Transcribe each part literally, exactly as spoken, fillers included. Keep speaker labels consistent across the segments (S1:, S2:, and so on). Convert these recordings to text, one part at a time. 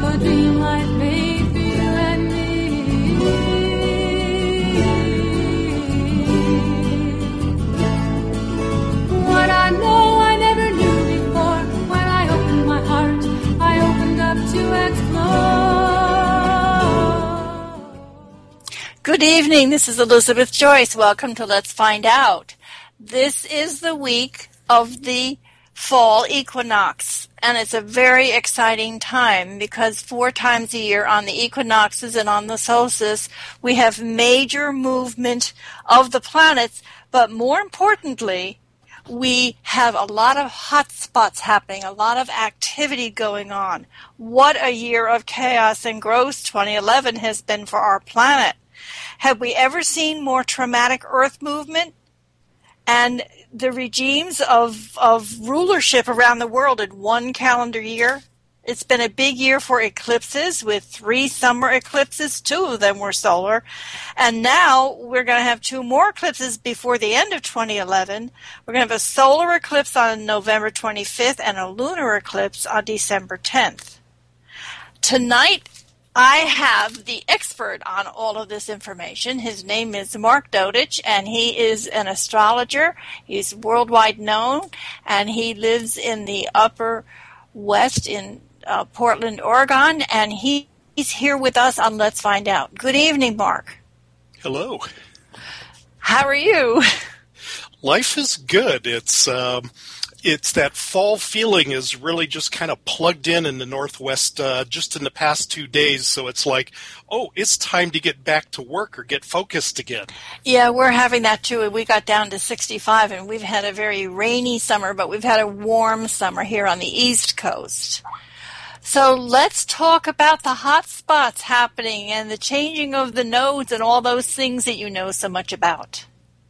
S1: a dream life made for you and me. What I know I never knew before. When I opened my heart, I opened up to explore.
S2: Good evening. This is Elizabeth Joyce. Welcome to Let's Find Out. This is the week of the fall equinox, and it's a very exciting time because four times a year on the equinoxes and on the solstice we have major movement of the planets, but more importantly we have a lot of hot spots happening, a lot of activity going on. What a year of chaos and growth twenty eleven has been for our planet. Have we ever seen more traumatic earth movement? And the regimes of, of rulership around the world in one calendar year. It's been a big year for eclipses with three summer eclipses. Two of them were solar. And now we're going to have two more eclipses before the end of twenty eleven. We're going to have a solar eclipse on November twenty-fifth and a lunar eclipse on December tenth. Tonight, I have the expert on all of this information. His name is Mark Dodich, and he is an astrologer. He's worldwide known, and he lives in the Upper West in uh, Portland, Oregon, and he, he's here with us on Let's Find Out. Good evening, Mark.
S3: Hello.
S2: How are you?
S3: Life is good. It's um, it's that fall feeling is really just kind of plugged in in the Northwest uh, just in the past two days. So it's like, oh, it's time to get back to work or get focused again.
S2: Yeah, we're having that too. We got down to sixty-five, and we've had a very rainy summer, but we've had a warm summer here on the East Coast. So let's talk about the hot spots happening and the changing of the nodes and all those things that you know so much about.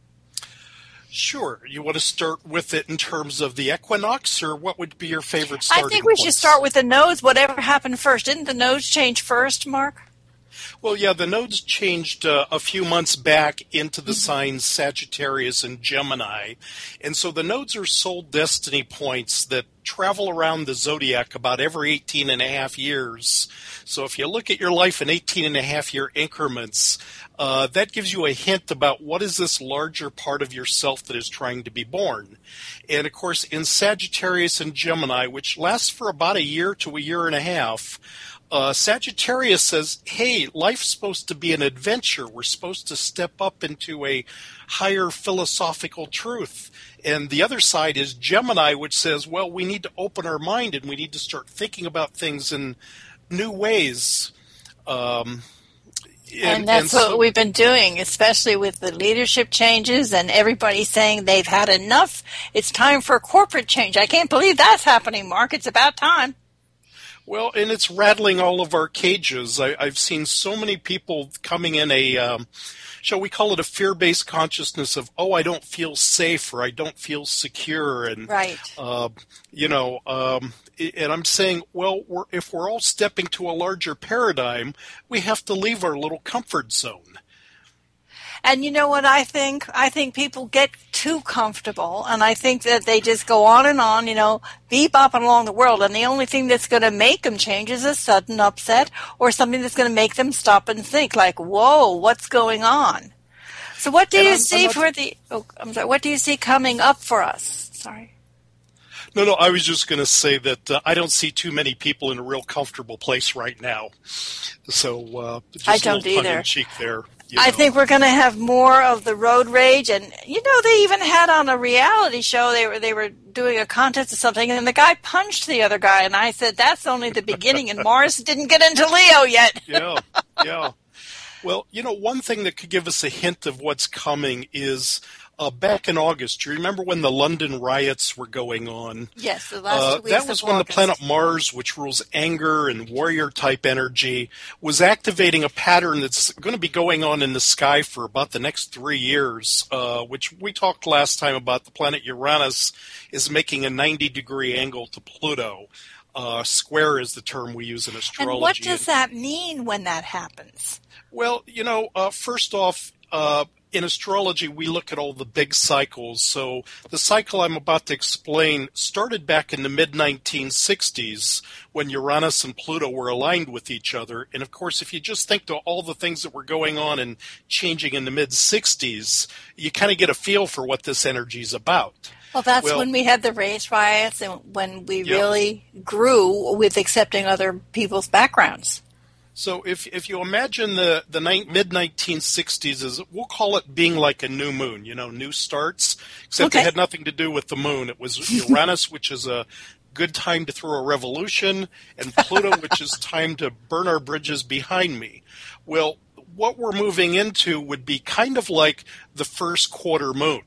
S3: Sure. You want to start with it in terms of the equinox, or what would be your favorite starting
S2: I think we
S3: points?
S2: should start with the nodes, whatever happened first. Didn't the nodes change first, Mark?
S3: Well, yeah, the nodes changed uh, a few months back into the signs Sagittarius and Gemini. And so the nodes are soul destiny points that travel around the zodiac about every eighteen and a half years. So if you look at your life in eighteen and a half year increments, uh, that gives you a hint about what is this larger part of yourself that is trying to be born. And of course, in Sagittarius and Gemini, which lasts for about a year to a year and a half, Uh, Sagittarius says, hey, life's supposed to be an adventure. We're supposed to step up into a higher philosophical truth. And the other side is Gemini, which says, well, we need to open our mind and we need to start thinking about things in new ways. Um,
S2: and, and that's
S3: and
S2: what
S3: so,
S2: we've been doing, especially with the leadership changes and everybody saying they've had enough. It's time for corporate change. I can't believe that's happening, Mark. It's about time.
S3: Well, and it's rattling all of our cages. I, I've seen so many people coming in a, um, shall we call it a fear-based consciousness of, oh, I don't feel safe or I don't feel secure. And,
S2: right.
S3: uh, you know, um, and I'm saying, well, we're, if we're all stepping to a larger paradigm, we have to leave our little comfort zone.
S2: And you know what I think? I think people get too comfortable, and I think that they just go on and on, you know, bebopping along the world, and the only thing that's going to make them change is a sudden upset or something that's going to make them stop and think, like, whoa, what's going on? So what do and you I'm, see I'm not, for the, oh, I'm sorry, what do you see coming up for us? Sorry.
S3: No, no, I was just going to say that uh, I don't see too many people in a real comfortable place right now. So uh, just
S2: I don't
S3: a little
S2: either.
S3: tongue-in-cheek there. You know.
S2: I think we're going to have more of the road rage, and you know they even had on a reality show. They were they were doing a contest or something, and the guy punched the other guy, and I said that's only the beginning. And Morris didn't get into Leo yet.
S3: yeah, yeah. Well, you know, one thing that could give us a hint of what's coming is uh, back in August. Do you remember when the London riots were going on?
S2: Yes, the last
S3: uh,
S2: two weeks
S3: that was
S2: of
S3: when
S2: August.
S3: the planet Mars, which rules anger and warrior-type energy, was activating a pattern that's going to be going on in the sky for about the next three years, uh, which we talked last time about. The planet Uranus is making a ninety-degree angle to Pluto. Uh, square is the term we use in astrology.
S2: And what does that mean when that happens?
S3: Well, you know, uh, first off, uh, in astrology, we look at all the big cycles. So the cycle I'm about to explain started back in the mid nineteen sixties when Uranus and Pluto were aligned with each other. And of course, if you just think to all the things that were going on and changing in the mid sixties, you kind of get a feel for what this energy is about.
S2: Well, that's
S3: Well,
S2: when we had the race riots and when we
S3: Yeah.
S2: really grew with accepting other people's backgrounds.
S3: So if if you imagine the the mid nineteen sixties as, we'll call it being like a new moon, you know, new starts, except
S2: Okay.
S3: it had nothing to do with the moon. It was Uranus, which is a good time to throw a revolution, and Pluto, which is time to burn our bridges behind me. Well, what we're moving into would be kind of like the first quarter moon.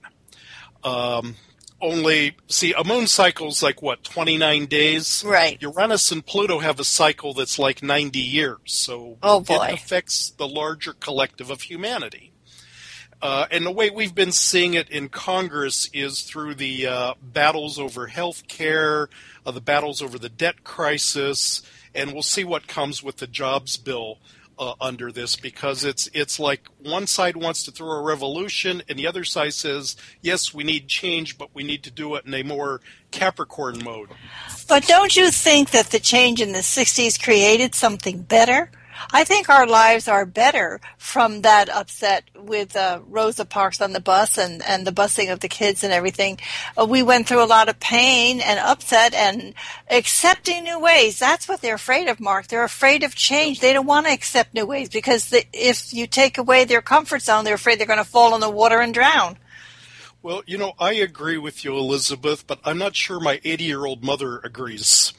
S3: Um, only, see, a moon cycle's like, what, twenty-nine days?
S2: Right.
S3: Uranus and Pluto have a cycle that's like ninety years, so
S2: Oh, boy.
S3: it affects the larger collective of humanity. Uh, and the way we've been seeing it in Congress is through the uh, battles over health care, uh, the battles over the debt crisis, and we'll see what comes with the jobs bill uh, under this, because it's it's like one side wants to throw a revolution and the other side says, yes, we need change, but we need to do it in a more Capricorn mode.
S2: But don't you think that the change in the sixties created something better? I think our lives are better from that upset with uh, Rosa Parks on the bus and, and the busing of the kids and everything. Uh, we went through a lot of pain and upset and accepting new ways. That's what they're afraid of, Mark. They're afraid of change. They don't want to accept new ways because the, if you take away their comfort zone, they're afraid they're going to fall in the water and drown.
S3: Well, you know, I agree with you, Elizabeth, but I'm not sure my eighty-year-old mother agrees,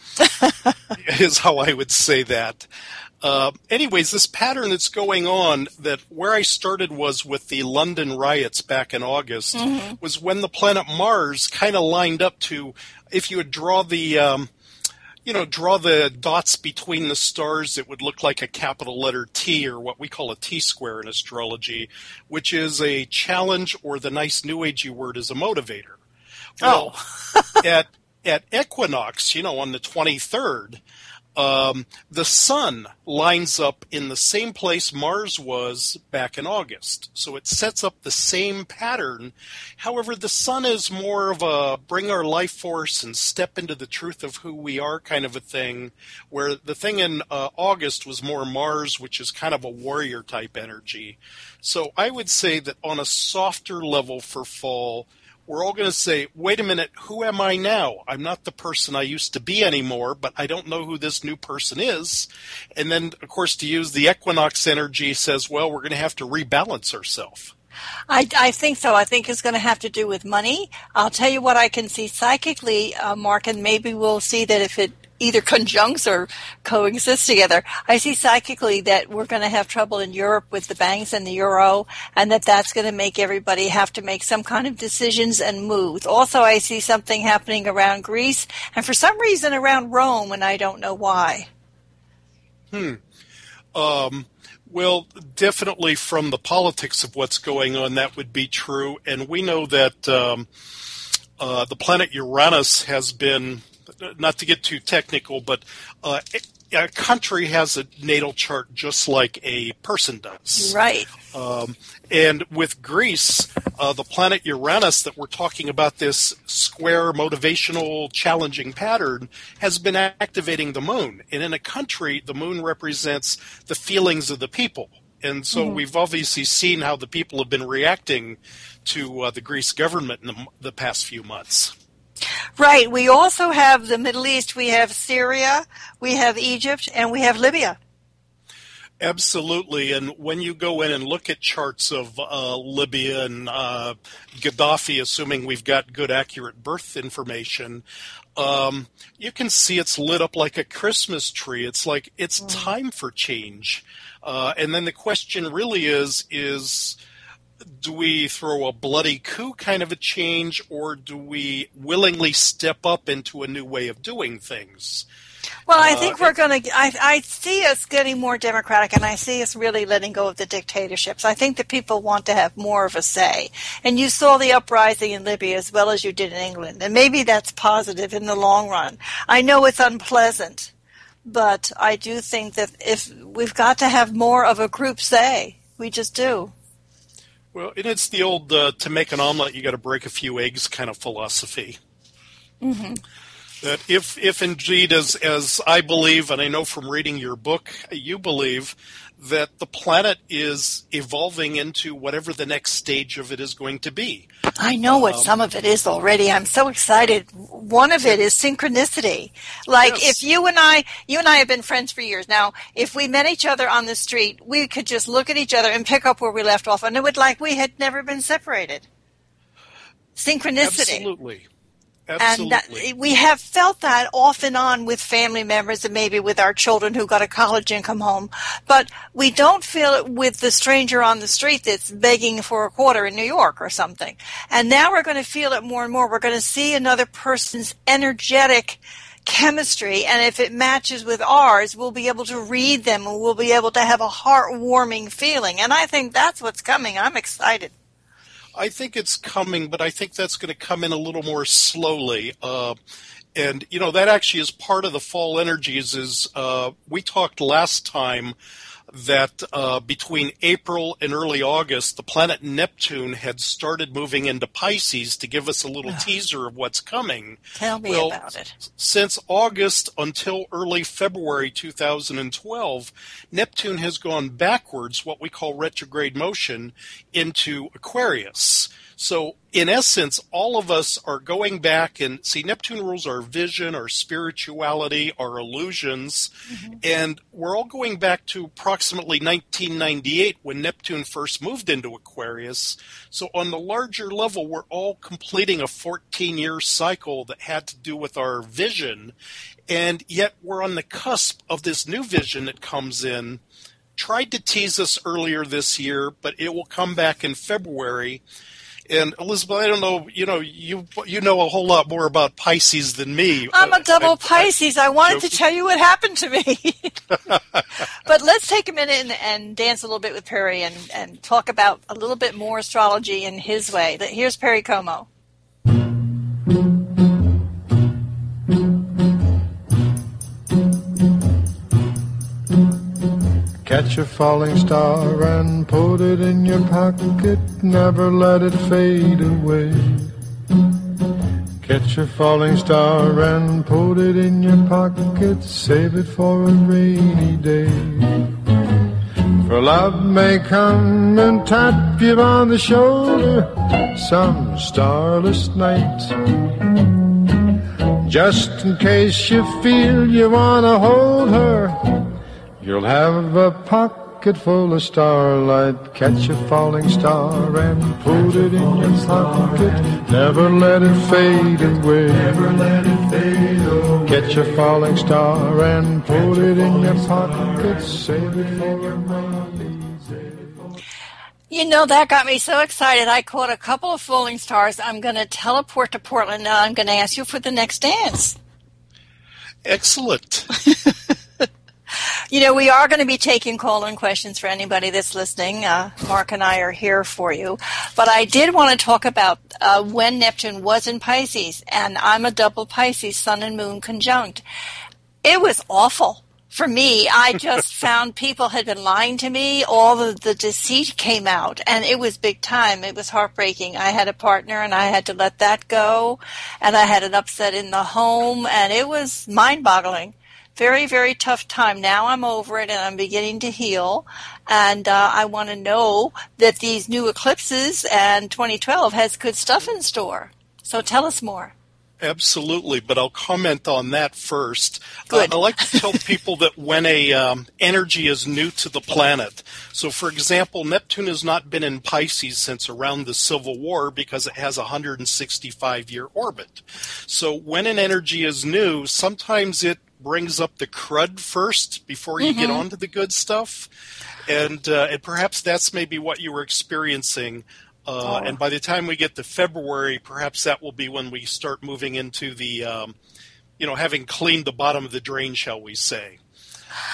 S3: is how I would say that. Uh, anyways, this pattern that's going on, that where I started was with the London riots back in August, mm-hmm. was when the planet Mars kind of lined up to, if you would draw the, um, you know, draw the dots between the stars, it would look like a capital letter T, or what we call a T-square in astrology, which is a challenge, or the nice New Agey word is a motivator. Well,
S2: Oh.
S3: at at equinox, you know, on the twenty-third, Um, the sun lines up in the same place Mars was back in August. So it sets up the same pattern. However, the sun is more of a bring our life force and step into the truth of who we are kind of a thing, where the thing in uh, August was more Mars, which is kind of a warrior type energy. So I would say that on a softer level for fall, we're all going to say, wait a minute, who am I now? I'm not the person I used to be anymore, but I don't know who this new person is. And then, of course, to use the equinox energy says, well, we're going to have to rebalance ourselves.
S2: I, I think so. I think it's going to have to do with money. I'll tell you what I can see psychically, uh, Mark, and maybe we'll see that if it either conjuncts or coexists together. I see psychically that we're going to have trouble in Europe with the banks and the euro, and that that's going to make everybody have to make some kind of decisions and moves. Also, I see something happening around Greece, and for some reason around Rome, and I don't know why.
S3: Hmm. Um, well, definitely from the politics of what's going on, that would be true. And we know that um, uh, the planet Uranus has been, not to get too technical, but uh, a country has a natal chart just like a person does.
S2: Right.
S3: Um, and with Greece, uh, the planet Uranus that we're talking about, this square, motivational, challenging pattern, has been activating the moon. And in a country, the moon represents the feelings of the people. And so mm-hmm. we've obviously seen how the people have been reacting to uh, the Greece government in the, the past few months.
S2: Right. We also have the Middle East. We have Syria, we have Egypt, and we have Libya.
S3: Absolutely. And when you go in and look at charts of uh, Libya and uh, Gaddafi, assuming we've got good, accurate birth information, um, you can see it's lit up like a Christmas tree. It's like it's mm. time for change. Uh, and then the question really is, is do we throw a bloody coup kind of a change, or do we willingly step up into a new way of doing things?
S2: Well, I think uh, we're going to, I, I see us getting more democratic, and I see us really letting go of the dictatorships. I think that people want to have more of a say. And you saw the uprising in Libya as well as you did in England. And maybe that's positive in the long run. I know it's unpleasant, but I do think that if we've got to have more of a group say, we just do.
S3: Well, and it's the old uh, to make an omelet, you got to break a few eggs kind of philosophy.
S2: Mm-hmm.
S3: That if, if indeed, as as I believe, and I know from reading your book, you believe that the planet is evolving into whatever the next stage of it is going to be.
S2: I know what um, some of it is already. I'm so excited. One of it is synchronicity. Like yes. if you and I, you and I have been friends for years. Now, if we met each other on the street, we could just look at each other and pick up where we left off, and it would like we had never been separated. Synchronicity.
S3: Absolutely.
S2: And that, we have felt that off and on with family members and maybe with our children who got a college income home. But we don't feel it with the stranger on the street that's begging for a quarter in New York or something. And now we're going to feel it more and more. We're going to see another person's energetic chemistry, and if it matches with ours, we'll be able to read them and we'll be able to have a heartwarming feeling. And I think that's what's coming. I'm excited.
S3: I think it's coming, but I think that's going to come in a little more slowly. Uh, and, you know, that actually is part of the fall energies is uh, we talked last time that uh, between April and early August, the planet Neptune had started moving into Pisces to give us a little teaser of what's coming.
S2: Tell me
S3: well,
S2: about it.
S3: Since August until early February two thousand twelve, Neptune has gone backwards, what we call retrograde motion, into Aquarius. So, in essence, all of us are going back and, see, Neptune rules our vision, our spirituality, our illusions, mm-hmm. and we're all going back to approximately nineteen ninety-eight when Neptune first moved into Aquarius. So, on the larger level, we're all completing a fourteen-year cycle that had to do with our vision, and yet we're on the cusp of this new vision that comes in. Tried to tease us earlier this year, but it will come back in February. And Elizabeth, I don't know, you know, you you know a whole lot more about Pisces than me.
S2: I'm a double
S3: I,
S2: Pisces. I, I wanted to tell you what happened to me. But let's take a minute and, and dance a little bit with Perry and, and talk about a little bit more astrology in his way. Here's Perry Como.
S4: Catch a falling star and put it in your pocket, never let it fade away. Catch a falling star and put it in your pocket, save it for a rainy day. For love may come and tap you on the shoulder some starless night, just in case you feel you want to hold her. You'll have a pocket full of starlight. Catch a falling star and put it in your pocket. Never let it fade away. Never let it fade away. Catch a falling star and put it in your pocket. Save it for a rainy day.
S2: You know, that got me so excited. I caught a couple of falling stars. I'm going to teleport to Portland, and I'm going to ask you for the next dance.
S3: Excellent.
S2: You know, we are going to be taking call-in questions for anybody that's listening. Uh, Mark and I are here for you. But I did want to talk about uh, when Neptune was in Pisces, and I'm a double Pisces, sun and moon conjunct. It was awful for me. I just found people had been lying to me. All of the deceit came out, and it was big time. It was heartbreaking. I had a partner, and I had to let that go, and I had an upset in the home, and it was mind-boggling. Very, very tough time. Now I'm over it and I'm beginning to heal. And uh, I want to know that these new eclipses and twenty twelve has good stuff in store. So tell us more.
S3: Absolutely, but I'll comment on that first.
S2: Good.
S3: Uh, I like to tell people that when a um, energy is new to the planet, so for example, Neptune has not been in Pisces since around the Civil War because it has a one hundred sixty-five year orbit. So when an energy is new, sometimes it brings up the crud first before you mm-hmm. get on to the good stuff. And, uh, and perhaps that's maybe what you were experiencing. Uh, oh. And by the time we get to February, perhaps that will be when we start moving into the, um, you know, having cleaned the bottom of the drain, shall we say.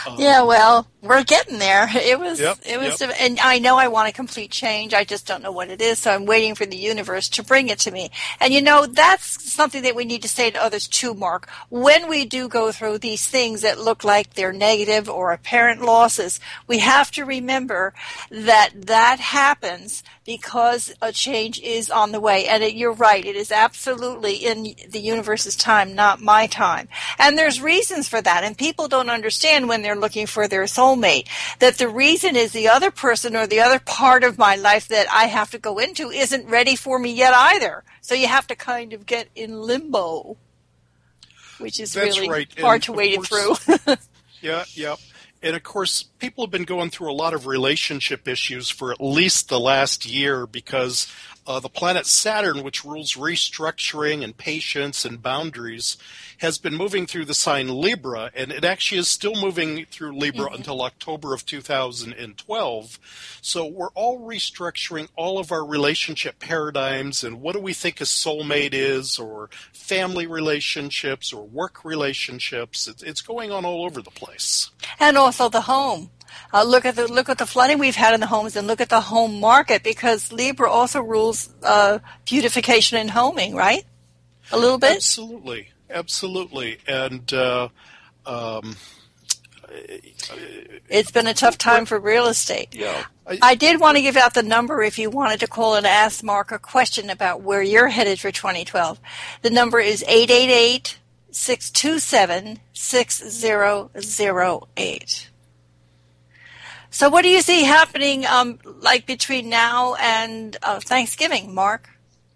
S3: Um,
S2: Yeah, well, we're getting there. It was,
S3: Yep,
S2: it was,
S3: yep.
S2: and I know I want a complete change. I just don't know what it is, so I'm waiting for the universe to bring it to me. And you know, that's something that we need to say to others too, Mark. When we do go through these things that look like they're negative or apparent losses, we have to remember that that happens because a change is on the way. And it, you're right, it is absolutely in the universe's time, not my time. And there's reasons for that, and people don't understand when they're looking for their soulmate that the reason is the other person or the other part of my life that I have to go into isn't ready for me yet either. So you have to kind of get in limbo, which is
S3: That's
S2: really
S3: right.
S2: hard
S3: And
S2: to
S3: of
S2: wade it
S3: course-
S2: through.
S3: Yeah, yeah. And of course, people have been going through a lot of relationship issues for at least the last year because uh, the planet Saturn, which rules restructuring and patience and boundaries, has been moving through the sign Libra, and it actually is still moving through Libra
S2: Mm-hmm.
S3: until October of two thousand twelve. So we're all restructuring all of our relationship paradigms and what do we think a soulmate is, or family relationships, or work relationships. It's, it's going on all over the place.
S2: And also the home. Uh, look at the look at the flooding we've had in the homes, and look at the home market, because Libra also rules uh, beautification and homing, right? A little bit.
S3: Absolutely, absolutely, and uh, um,
S2: It's been a tough time for real estate.
S3: yeah, I,
S2: I did want to give out the number if you wanted to call and ask Mark a question about where you're headed for twenty twelve. The number is eight eight eight, six two seven, six zero zero eight. So what do you see happening um, like between now and uh, Thanksgiving, Mark?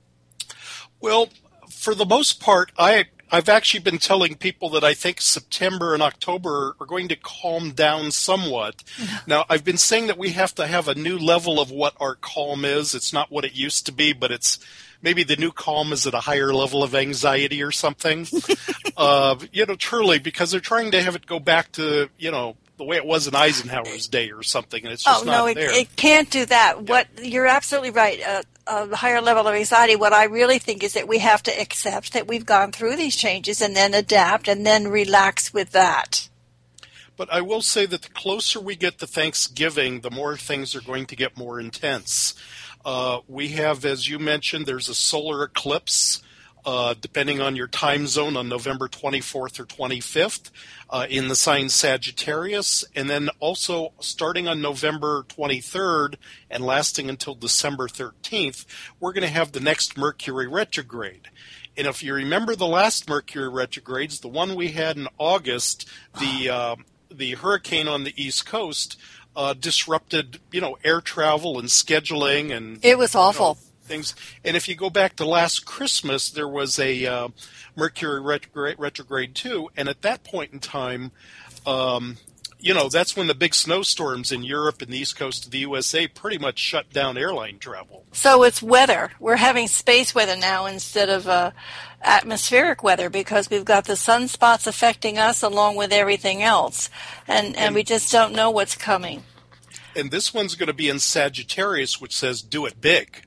S3: well, for the most part, I. I've actually been telling people that I think September and October are going to calm down somewhat. Now, I've been saying that we have to have a new level of what our calm is. It's not what it used to be, but it's maybe the new calm is at a higher level of anxiety or something. uh, you know, truly, because they're trying to have it go back to, you know, the way it was in Eisenhower's day or something, and it's just
S2: Oh,
S3: not
S2: no, it,
S3: there.
S2: it can't do that. What you're absolutely right. Uh, a higher level of anxiety, what I really think is that we have to accept that we've gone through these changes and then adapt and then relax with that.
S3: But I will say that the closer we get to Thanksgiving, the more things are going to get more intense. Uh, we have, as you mentioned, there's a solar eclipse, uh, depending on your time zone, on November twenty-fourth or twenty-fifth uh, in the sign Sagittarius. And then also starting on November twenty-third and lasting until December thirteenth, we're going to have the next Mercury retrograde. And if you remember the last Mercury retrogrades, the one we had in August, the uh, the hurricane on the East Coast uh, disrupted, you know, air travel and scheduling and
S2: It was awful.
S3: you know, things. And if you go back to last Christmas, there was a uh, Mercury retrograde, retrograde too, and at that point in time, um, you know, that's when the big snowstorms in Europe and the East Coast of the U S A pretty much shut down airline travel.
S2: So it's weather. We're having space weather now instead of uh, atmospheric weather, because we've got the sunspots affecting us along with everything else, and, and,
S3: And-
S2: we just don't know what's coming.
S3: And this one's going to be in Sagittarius, which says do it big.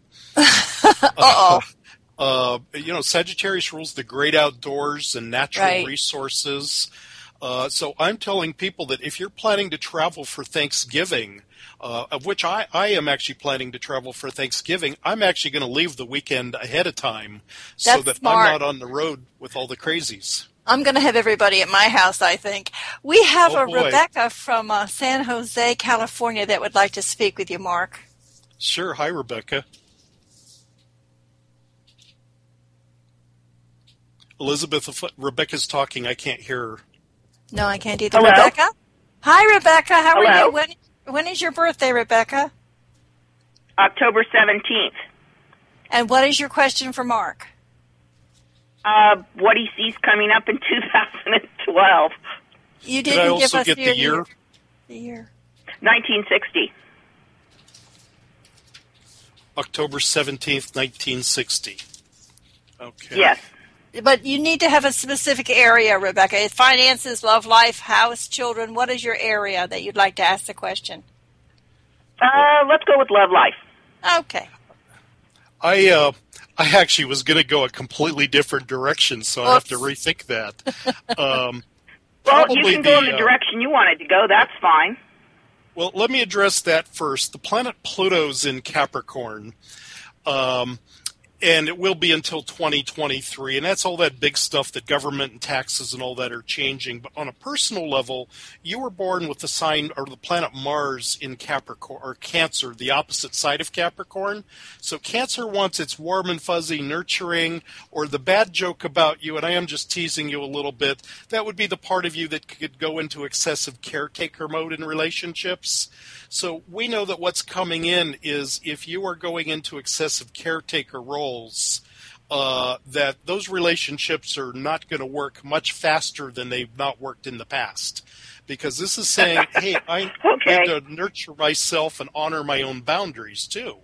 S2: Uh-oh.
S3: Uh, you know, Sagittarius rules the great outdoors and natural
S2: Right.
S3: resources. Uh, so I'm telling people that if you're planning to travel for Thanksgiving, uh, of which I, I am actually planning to travel for Thanksgiving, I'm actually going to leave the weekend ahead of time so
S2: That's
S3: that
S2: smart.
S3: I'm not on the road with all the crazies.
S2: I'm going to have everybody at my house, I think. We have
S3: Oh,
S2: a
S3: boy.
S2: Rebecca from uh, San Jose, California, that would like to speak with you, Mark.
S3: Sure. Hi, Rebecca. Elizabeth, if Rebecca's talking, I can't hear her.
S2: No, I can't either.
S5: Hello?
S2: Rebecca? Hi, Rebecca. How are
S5: Hello?
S2: you? When, when is your birthday, Rebecca?
S5: October seventeenth.
S2: And what is your question for Mark?
S5: Uh, what he sees coming up in two thousand twelve.
S2: You
S3: Did
S2: didn't
S3: I
S2: give
S3: also
S2: us
S3: get
S2: your
S3: the year?
S2: The year.
S5: nineteen sixty.
S3: October seventeenth, nineteen sixty. Okay.
S5: Yes.
S2: But you need to have a specific area, Rebecca. Finances, love life, house, children. What is your area that you'd like to ask the question?
S5: Uh, let's go with love life.
S2: Okay.
S3: I uh, I actually was going to go a completely different direction, so I have to
S2: Oops.
S3: rethink that. um,
S5: Well,
S3: probably
S5: you can go in
S3: the,
S5: the
S3: uh,
S5: direction you wanted to go. That's fine.
S3: Well, let me address that first. The planet Pluto's in Capricorn, um, and it will be until twenty twenty-three, and that's all that big stuff that government and taxes and all that are changing. But on a personal level, you were born with the sign or the planet Mars in Capricorn, or Cancer, the opposite side of Capricorn. So Cancer wants its warm and fuzzy, nurturing, or the bad joke about you, and I am just teasing you a little bit, that would be the part of you that could go into excessive caretaker mode in relationships. So we know that what's coming in is if you are going into excessive caretaker roles, uh, that those relationships are not going to work much faster than they've not worked in the past. Because this is saying, hey, I
S5: Okay.
S3: need to nurture myself and honor my own boundaries too.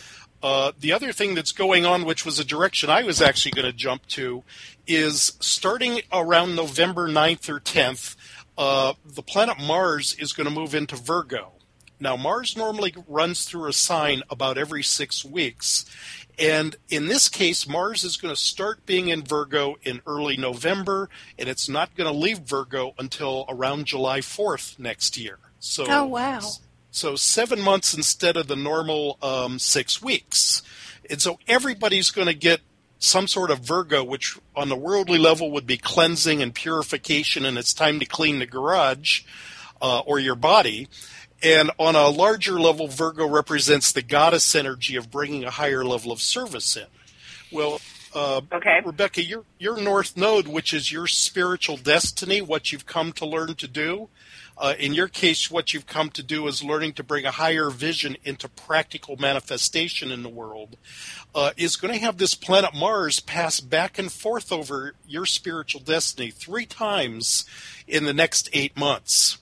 S3: Uh, the other thing that's going on, which was a direction I was actually going to jump to, is starting around November ninth or tenth, uh, the planet Mars is going to move into Virgo. Now, Mars normally runs through a sign about every six weeks. And in this case, Mars is going to start being in Virgo in early November, and it's not going to leave Virgo until around July fourth next year. So,
S2: Oh, wow.
S3: So seven months instead of the normal um, six weeks. And so everybody's going to get some sort of Virgo, which on the worldly level would be cleansing and purification, and it's time to clean the garage uh, or your body. And on a larger level, Virgo represents the goddess energy of bringing a higher level of service in. Well, uh,
S5: Okay.
S3: Rebecca, your your North Node, which is your spiritual destiny, what you've come to learn to do, uh, in your case, what you've come to do is learning to bring a higher vision into practical manifestation in the world, uh, is going to have this planet Mars pass back and forth over your spiritual destiny three times in the next eight months.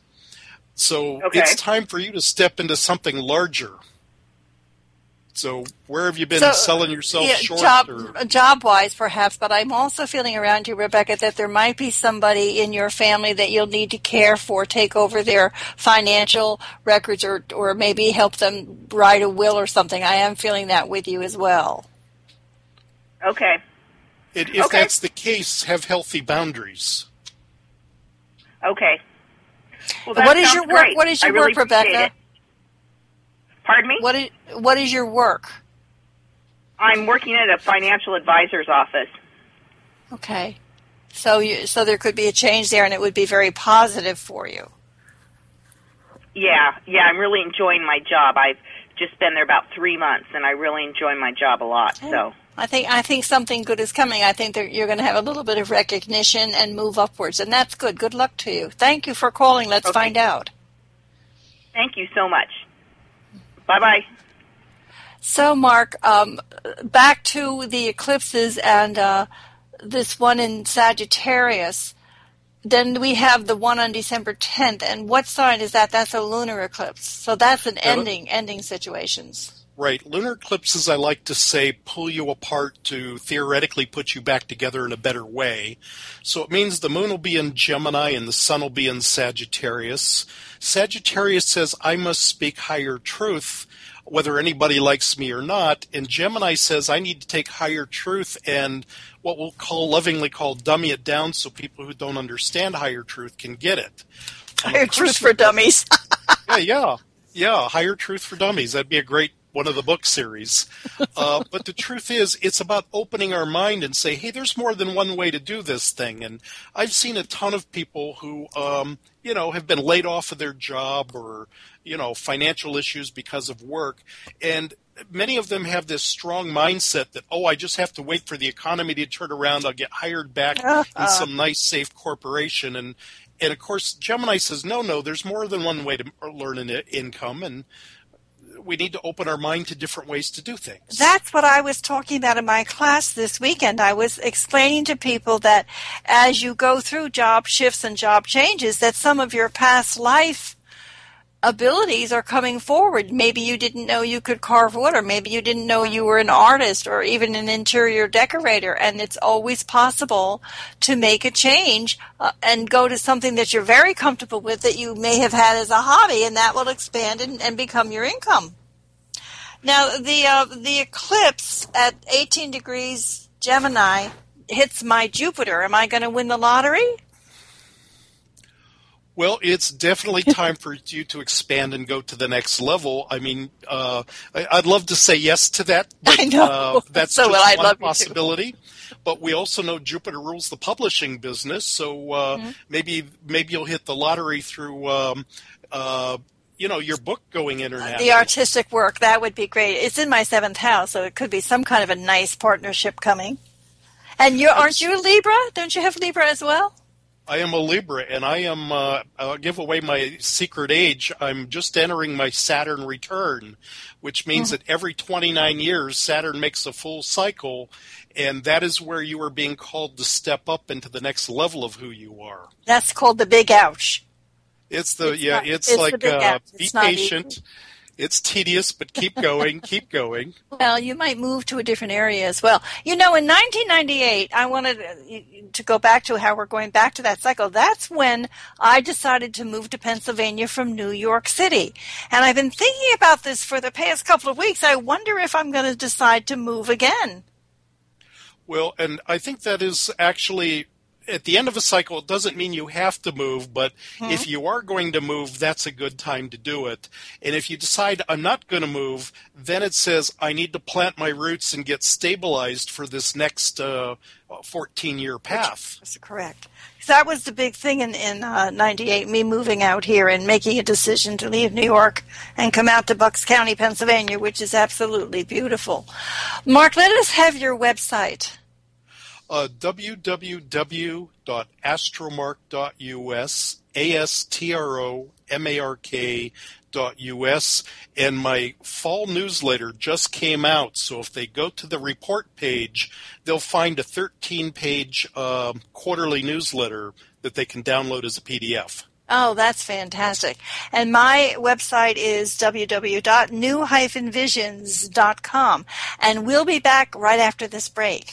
S3: So
S5: Okay.
S3: it's time for you to step into something larger. So where have you been
S2: So,
S3: selling yourself
S2: yeah,
S3: short?
S2: job,
S3: or?
S2: job-wise, perhaps, but I'm also feeling around you, Rebecca, that there might be somebody in your family that you'll need to care for, take over their financial records, or, or maybe help them write a will or something. I am feeling that with you as well.
S5: Okay.
S3: And if
S5: Okay.
S3: that's the case, have healthy boundaries.
S5: Okay. Well,
S2: What
S5: that
S2: is
S5: sounds
S2: your work?
S5: great.
S2: What is
S5: I
S2: your
S5: really
S2: work,
S5: appreciate
S2: Rebecca?
S5: it. Pardon me?
S2: What is what is your work?
S5: I'm working at a financial advisor's office.
S2: Okay, so you so there could be a change there, and it would be very positive for you.
S5: Yeah, yeah, I'm really enjoying my job. I've just been there about three months, and I really enjoy my job a lot. So,
S2: I think I think something good is coming. I think that you're going to have a little bit of recognition and move upwards, and that's good. Good luck to you. Thank you for calling. Let's
S5: Okay.
S2: find out.
S5: thank you so much. Bye-bye.
S2: So, Mark, um, back to the eclipses and uh, this one in Sagittarius. Then we have the one on December tenth. And what sign is that? That's a lunar eclipse. So that's an ending, ending situations.
S3: Right. Lunar eclipses, I like to say, pull you apart to theoretically put you back together in a better way. So it means the moon will be in Gemini and the sun will be in Sagittarius. Sagittarius says, I must speak higher truth, whether anybody likes me or not. And Gemini says, I need to take higher truth and what we'll call lovingly call dummy it down so people who don't understand higher truth can get it. On a
S2: Higher truth
S3: personal-
S2: for dummies.
S3: yeah, yeah, yeah. Higher Truth for Dummies. That'd be a great one of the book series. Uh, but the truth is, it's about opening our mind and say, hey, there's more than one way to do this thing. And I've seen a ton of people who, um, you know, have been laid off of their job or, you know, financial issues because of work. And many of them have this strong mindset that, oh, I just have to wait for the economy to turn around. I'll get hired back in some nice, safe corporation. And, and of course, Gemini says, no, no, there's more than one way to earn an income. And we need to open our mind to different ways to do things.
S2: That's what I was talking about in my class this weekend. I was explaining to people that as you go through job shifts and job changes, that some of your past life abilities are coming forward. Maybe you didn't know you could carve wood, or maybe you didn't know you were an artist or even an interior decorator, and it's always possible to make a change uh, and go to something that you're very comfortable with that you may have had as a hobby, and that will expand and, and become your income. Now, the uh, the eclipse at eighteen degrees Gemini hits my Jupiter. Am I going to win the lottery?
S3: Well, it's definitely time for you to expand and go to the next level. I mean, uh, I, I'd love to say yes to that, but
S2: I know.
S3: Uh, that's
S2: So
S3: just
S2: will I.
S3: one
S2: Love you too.
S3: possibility. But we also know Jupiter rules the publishing business, so uh,
S2: Mm-hmm.
S3: maybe maybe you'll hit the lottery through, um, uh, you know, your book going international.
S2: The artistic work, that would be great. It's in my seventh house, so it could be some kind of a nice partnership coming. And you aren't you a Libra? Don't you have Libra as well?
S3: I am a Libra, and I am, uh, I'll give away my secret age. I'm just entering my Saturn return, which means
S2: Mm.
S3: that every twenty-nine years, Saturn makes a full cycle, and that is where you are being called to step up into the next level of who you are.
S2: That's called the big ouch.
S3: It's the,
S2: It's
S3: yeah,
S2: not-
S3: it's,
S2: it's the
S3: like,
S2: big
S3: uh,
S2: ouch.
S3: be
S2: It's not
S3: patient.
S2: easy.
S3: It's tedious, but keep going, keep going.
S2: Well, you might move to a different area as well. You know, in nineteen ninety-eight, I wanted to go back to how we're going back to that cycle. That's when I decided to move to Pennsylvania from New York City. And I've been thinking about this for the past couple of weeks. I wonder if I'm going to decide to move again.
S3: Well, and I think that is actually, at the end of a cycle, it doesn't mean you have to move, but
S2: Mm-hmm.
S3: if you are going to move, that's a good time to do it. And if you decide I'm not going to move, then it says I need to plant my roots and get stabilized for this next uh, fourteen-year path.
S2: That's correct. That was the big thing in, in uh, ninety-eight, me moving out here and making a decision to leave New York and come out to Bucks County, Pennsylvania, which is absolutely beautiful. Mark, let us have your website.
S3: Uh, w w w dot astromark dot u s, A S T R O M A R K dot U S, and my fall newsletter just came out, so if they go to the report page, they'll find a thirteen-page uh, quarterly newsletter that they can download as a P D F.
S2: Oh, that's fantastic. And my website is w w w dot new dash visions dot com, and we'll be back right after this break.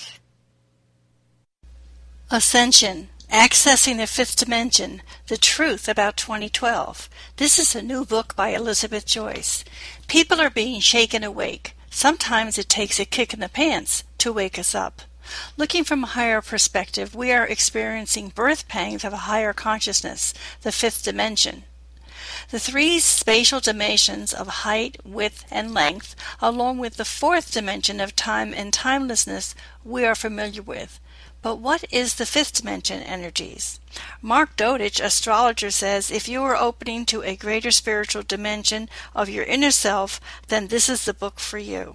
S2: Ascension, Accessing the Fifth Dimension, The Truth About twenty twelve. This is a new book by Elizabeth Joyce. People are being shaken awake. Sometimes it takes a kick in the pants to wake us up. Looking from a higher perspective, we are experiencing birth pangs of a higher consciousness, the fifth dimension. The three spatial dimensions of height, width, and length, along with the fourth dimension of time and timelessness, we are familiar with. But what is the fifth dimension energies? Mark Dodich, astrologer, says if you are opening to a greater spiritual dimension of your inner self, then this is the book for you.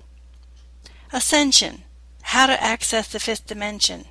S2: Ascension, How to Access the Fifth Dimension.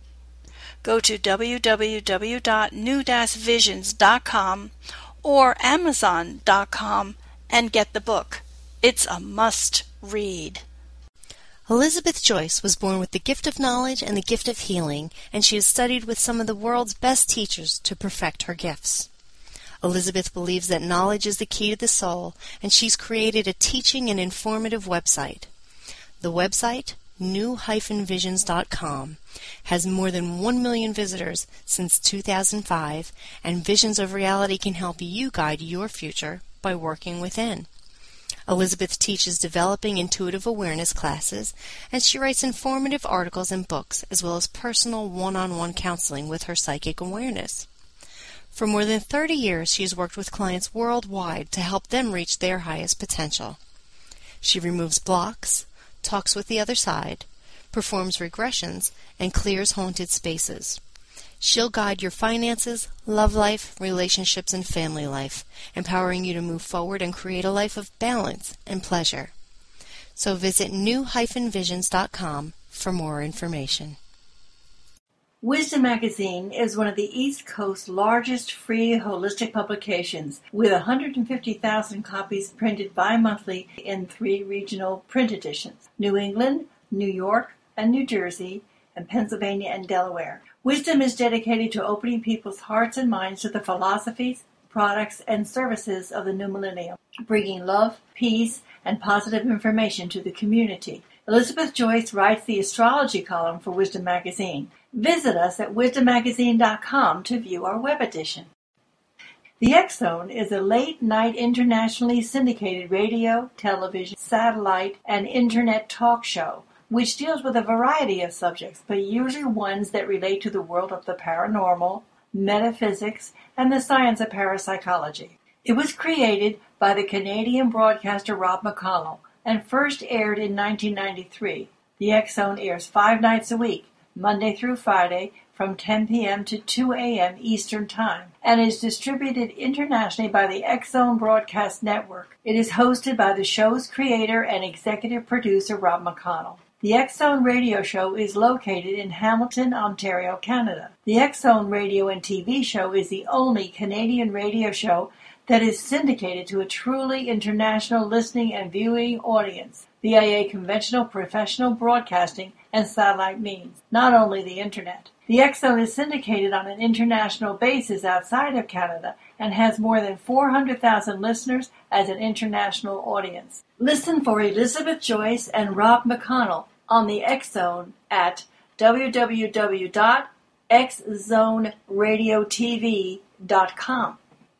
S2: Go to w w w dot new dash visions dot com or amazon dot com and get the book. It's a must read.
S6: Elizabeth Joyce was born with the gift of knowledge and the gift of healing, and she has studied with some of the world's best teachers to perfect her gifts. Elizabeth believes that knowledge is the key to the soul, and she's created a teaching and informative website. The website, new dash visions dot com, has more than one million visitors since two thousand five, and Visions of Reality can help you guide your future by working within. Elizabeth teaches developing intuitive awareness classes, and she writes informative articles and books, as well as personal one-on-one counseling with her psychic awareness. For more than thirty years, she has worked with clients worldwide to help them reach their highest potential. She removes blocks, talks with the other side, performs regressions, and clears haunted spaces. She'll guide your finances, love life, relationships, and family life, empowering you to move forward and create a life of balance and pleasure. So visit new dash visions dot com for more information.
S2: Wisdom Magazine is one of the East Coast's largest free holistic publications, with one hundred fifty thousand copies printed bi-monthly in three regional print editions: New England, New York, and New Jersey, and Pennsylvania and Delaware. Wisdom is dedicated to opening people's hearts and minds to the philosophies, products, and services of the new millennium, bringing love, peace, and positive information to the community. Elizabeth Joyce writes the astrology column for Wisdom Magazine. Visit us at wisdom magazine dot com to view our web edition. The X-Zone is a late-night internationally syndicated radio, television, satellite, and internet talk show which deals with a variety of subjects, but usually ones that relate to the world of the paranormal,
S7: metaphysics, and the science of parapsychology. It was created by the Canadian broadcaster Rob McConnell and first aired in nineteen ninety-three. The X-Zone airs five nights a week, Monday through Friday, from ten p.m. to two a.m. Eastern Time, and is distributed internationally by the X-Zone Broadcast Network. It is hosted by the show's creator and executive producer Rob McConnell. The X-Zone radio show is located in Hamilton, Ontario, Canada. The X-Zone radio and T V show is the only Canadian radio show that is syndicated to a truly international listening and viewing audience via conventional professional broadcasting and satellite means, not only the Internet. The X-Zone is syndicated on an international basis outside of Canada and has more than four hundred thousand listeners as an international audience. Listen for Elizabeth Joyce and Rob McConnell on the X-Zone at w w w dot x zone radio t v dot com.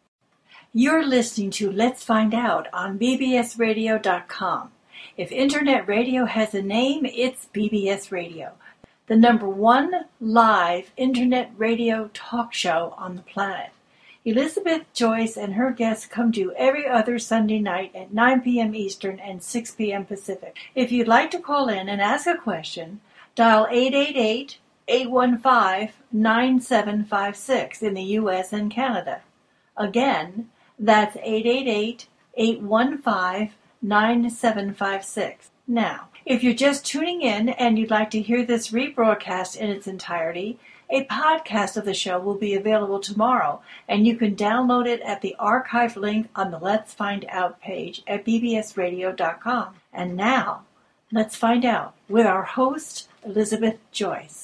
S7: You're listening to Let's Find Out on b b s radio dot com. If Internet radio has a name, it's B B S Radio, the number one live Internet radio talk show on the planet. Elizabeth Joyce and her guests come to you every other Sunday night at nine p.m. Eastern and six p.m. Pacific. If you'd like to call in and ask a question, dial eight eight eight, eight one five, nine seven five six in the U S and Canada. Again, that's eight eight eight, eight one five, nine seven five six. Now, if you're just tuning in and you'd like to hear this rebroadcast in its entirety, a podcast of the show will be available tomorrow, and you can download it at the archive link on the Let's Find Out page at b b s radio dot com. And now, let's find out with our host, Elizabeth Joyce.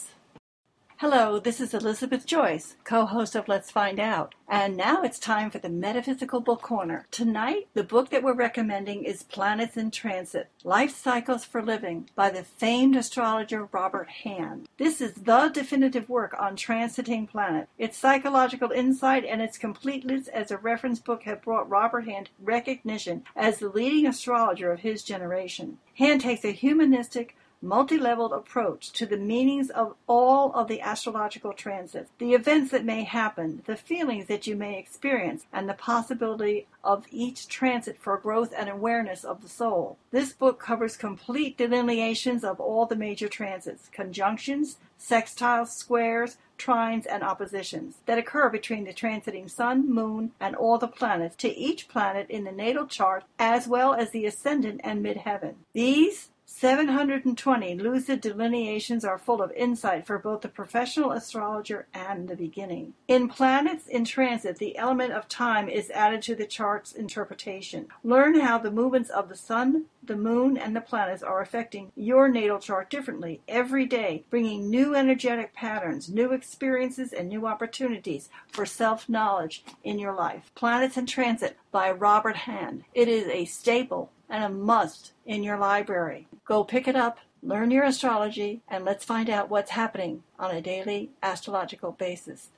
S7: Hello, this is Elizabeth Joyce, co-host of Let's Find Out, and now it's time for the Metaphysical Book Corner. Tonight, the book that we're recommending is Planets in Transit, Life Cycles for Living by the famed astrologer Robert Hand. This is the definitive work on transiting planets. Its psychological insight and its completeness as a reference book have brought Robert Hand recognition as the leading astrologer of his generation. Hand takes a humanistic, multi-leveled approach to the meanings of all of the astrological transits, the events that may happen, the feelings that you may experience, and the possibility of each transit for growth and awareness of the soul. This book covers complete delineations of all the major transits, conjunctions, sextiles, squares, trines, and oppositions that occur between the transiting sun, moon, and all the planets to each planet in the natal chart, as well as the ascendant and midheaven. These seven hundred twenty lucid delineations are full of insight for both the professional astrologer and the beginning. In Planets in Transit, the element of time is added to the chart's interpretation. Learn how the movements of the sun, the moon, and the planets are affecting your natal chart differently every day, bringing new energetic patterns, new experiences, and new opportunities for self-knowledge in your life. Planets in Transit by Robert Hand. It is a staple and a must in your library. Go pick it up, learn your astrology, and let's find out what's happening on a daily astrological basis.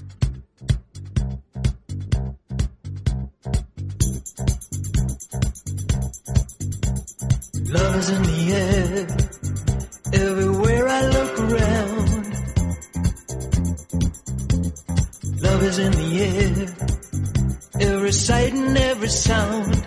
S8: Love is in the air, everywhere I look around. Love is in the air, every sight and every sound.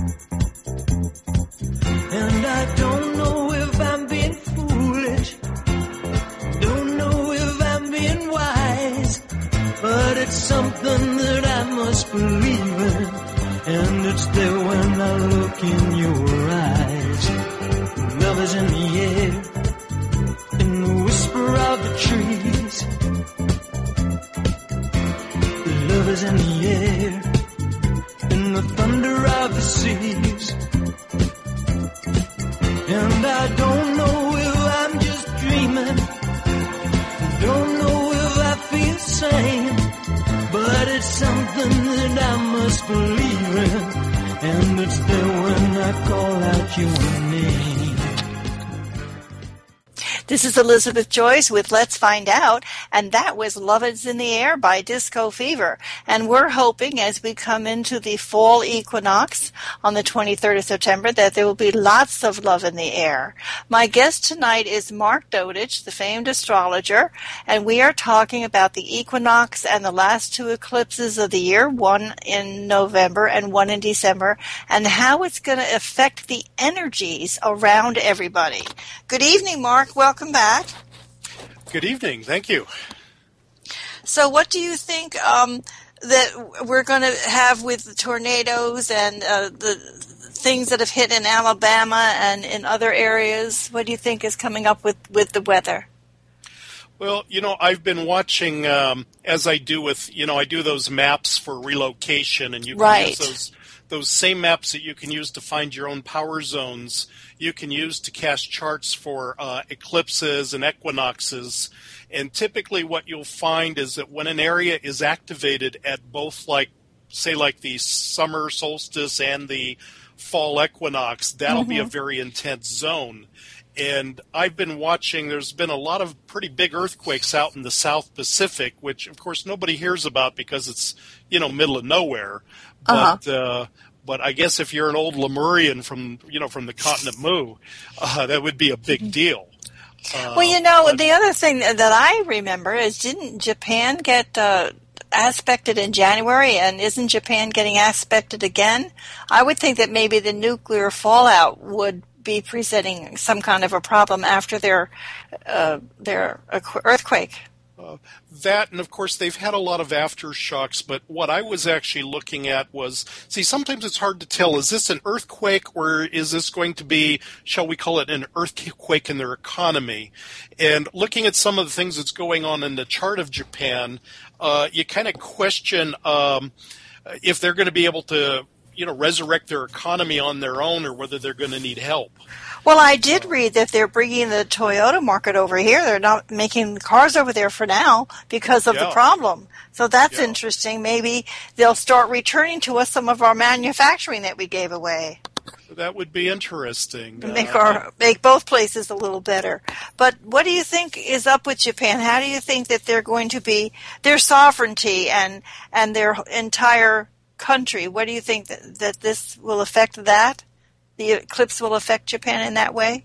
S8: And I don't know if I'm being foolish, don't know if I'm being wise, but it's something that I must believe in, and it's there when I look in your eyes. Love is in the air, in the whisper of the trees. Love is in the air, in the thunder of the seas. And I don't know if I'm just dreaming, don't know if I feel sane, but it's something that I must believe in, and it's there when I call out your name.
S2: This is Elizabeth Joyce with Let's Find Out, and that was Love Is in the Air by Disco Fever. And we're hoping as we come into the fall equinox on the twenty-third of September that there will be lots of love in the air. My guest tonight is Mark Dodich, the famed astrologer, and we are talking about the equinox and the last two eclipses of the year, one in November and one in December, and how it's going to affect the energies around everybody. Good evening, Mark. Welcome back.
S3: Good evening. Thank you.
S2: So what do you think um, that we're going to have with the tornadoes and uh, the things that have hit in Alabama and in other areas? What do you think is coming up with, with the weather?
S3: Well, you know, I've been watching, um, as I do with, you know, I do those maps for relocation, and you can
S2: right.
S3: use those those same maps that you can use to find your own power zones. You can use to cast charts for uh, eclipses and equinoxes. And typically what you'll find is that when an area is activated at both, like, say, like the summer solstice and the fall equinox, that'll mm-hmm. be a very intense zone. And I've been watching, there's been a lot of pretty big earthquakes out in the South Pacific, which, of course, nobody hears about because it's, you know, middle of nowhere. But, uh-huh. uh, but I guess if you're an old Lemurian from, you know, from the continent Mu, uh, that would be a big deal. Uh,
S2: well, you know,
S3: but,
S2: the other thing that I remember is didn't Japan get uh, aspected in January, and isn't Japan getting aspected again? I would think that maybe the nuclear fallout would be presenting some kind of a problem after their uh, their earthquake.
S3: Uh, that, and of course, they've had a lot of aftershocks, but what I was actually looking at was, see, sometimes it's hard to tell, is this an earthquake or is this going to be, shall we call it, an earthquake in their economy? And looking at some of the things that's going on in the chart of Japan, uh, you kind of question um, if they're going to be able to, you know, resurrect their economy on their own or whether they're going to need help.
S2: Well, I did read that they're bringing the Toyota market over here. They're not making the cars over there for now because of
S3: yeah.
S2: the problem. So that's
S3: yeah.
S2: interesting. Maybe they'll start returning to us some of our manufacturing that we gave away.
S3: That would be interesting.
S2: Make
S3: uh,
S2: our make both places a little better. But what do you think is up with Japan? How do you think that they're going to be, their sovereignty and and their entire country, what do you think that, that this will affect that? The eclipse will affect Japan in that way?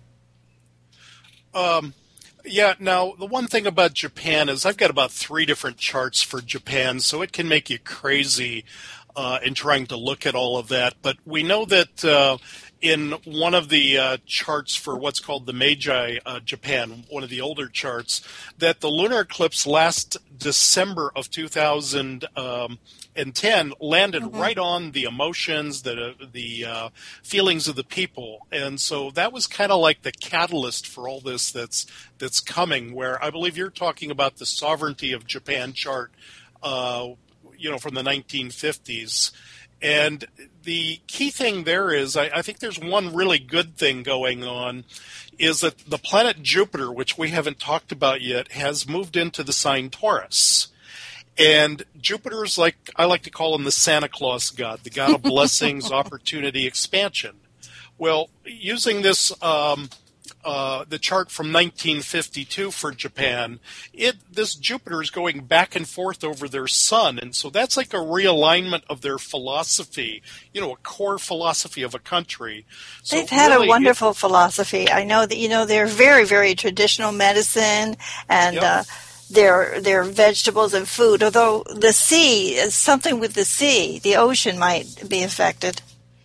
S3: Um, yeah, now, the one thing about Japan is I've got about three different charts for Japan, so it can make you crazy uh, in trying to look at all of that. But we know that uh, in one of the uh, charts for what's called the Meiji uh, Japan, one of the older charts, that the lunar eclipse last December of two thousand um, ten landed mm-hmm. right on the emotions, the the uh, feelings of the people, and so that was kind of like the catalyst for all this that's that's coming. Where I believe you're talking about the sovereignty of Japan chart, uh, you know, from the nineteen fifties. And the key thing there is, I, I think there's one really good thing going on, is that the planet Jupiter, which we haven't talked about yet, has moved into the sign Taurus. And Jupiter is like, I like to call him the Santa Claus god, the god of blessings, opportunity, expansion. Well, using this, um, uh, the chart from nineteen fifty-two for Japan, it this Jupiter is going back and forth over their sun, and so that's like a realignment of their philosophy, you know, a core philosophy of a country. So
S2: They've had
S3: really,
S2: a wonderful
S3: it,
S2: philosophy. I know that, you know, they're very, very traditional medicine and
S3: yep.
S2: uh, their their vegetables and food, although the sea, is something with the sea, the ocean might be affected.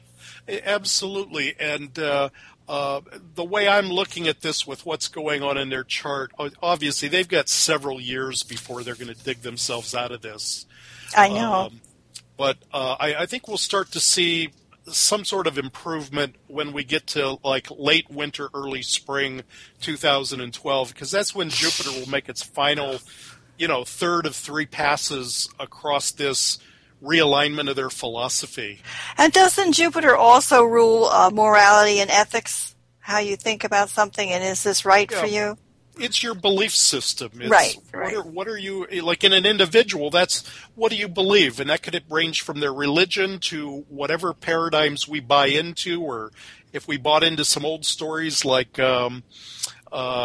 S3: Absolutely, and uh, uh, the way I'm looking at this with what's going on in their chart, obviously they've got several years before they're going to dig themselves out of this.
S2: I know.
S3: Um, but uh, I, I think we'll start to see some sort of improvement when we get to like late winter, early spring two thousand twelve, because that's when Jupiter will make its final, you know, third of three passes across this realignment of their philosophy.
S2: And doesn't Jupiter also rule uh, morality and ethics, how you think about something, and is this right
S3: yeah.
S2: for you?
S3: It's your belief system. It's
S2: right,
S3: what
S2: right.
S3: Are, what are you, like in an individual, that's what do you believe? And that could range from their religion to whatever paradigms we buy into, or if we bought into some old stories like, um, um,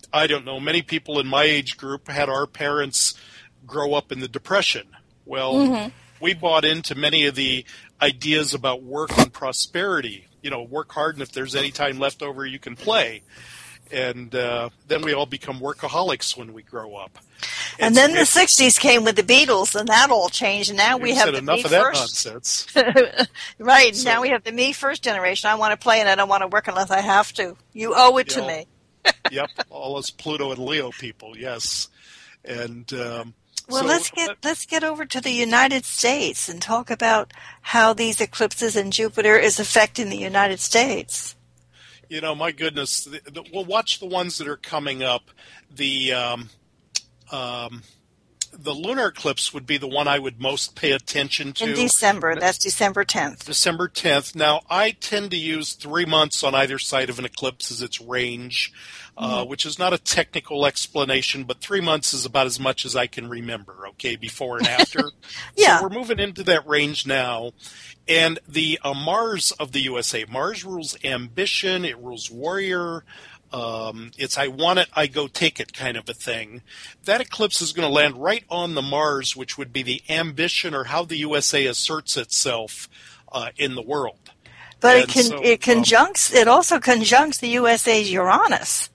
S3: I don't know, many people in my age group had our parents grow up in the Depression. Well, mm-hmm. we bought into many of the ideas about work and prosperity. You know, work hard, and if there's any time left over, you can play. And uh, then we all become workaholics when we grow up.
S2: And, and then so the sixties came with the Beatles, and that all changed. And now we have the
S3: enough
S2: me
S3: of that
S2: first.
S3: Nonsense.
S2: Right.
S3: So,
S2: now we have the me first generation. I want to play, and I don't want to work unless I have to. You owe it
S3: you
S2: to
S3: know,
S2: me.
S3: Yep, all us Pluto and Leo people. Yes, and um,
S2: well,
S3: so,
S2: let's get let's get over to the United States and talk about how these eclipses in Jupiter is affecting the United States.
S3: You know, my goodness, the, the, we'll watch the ones that are coming up. The um, um, the lunar eclipse would be the one I would most pay attention to.
S2: In December. That's December tenth.
S3: December tenth. Now, I tend to use three months on either side of an eclipse as its range, mm-hmm. uh, which is not a technical explanation, but three months is about as much as I can remember, okay, before and after.
S2: Yeah.
S3: So we're moving into that range now. And the uh, Mars of the U S A, Mars rules ambition, it rules warrior, um, it's I want it, I go take it kind of a thing. That eclipse is going to land right on the Mars, which would be the ambition or how the U S A asserts itself uh, in the world.
S2: But
S3: and
S2: it can
S3: so,
S2: it conjuncts um, it also conjuncts the U S A's Uranus.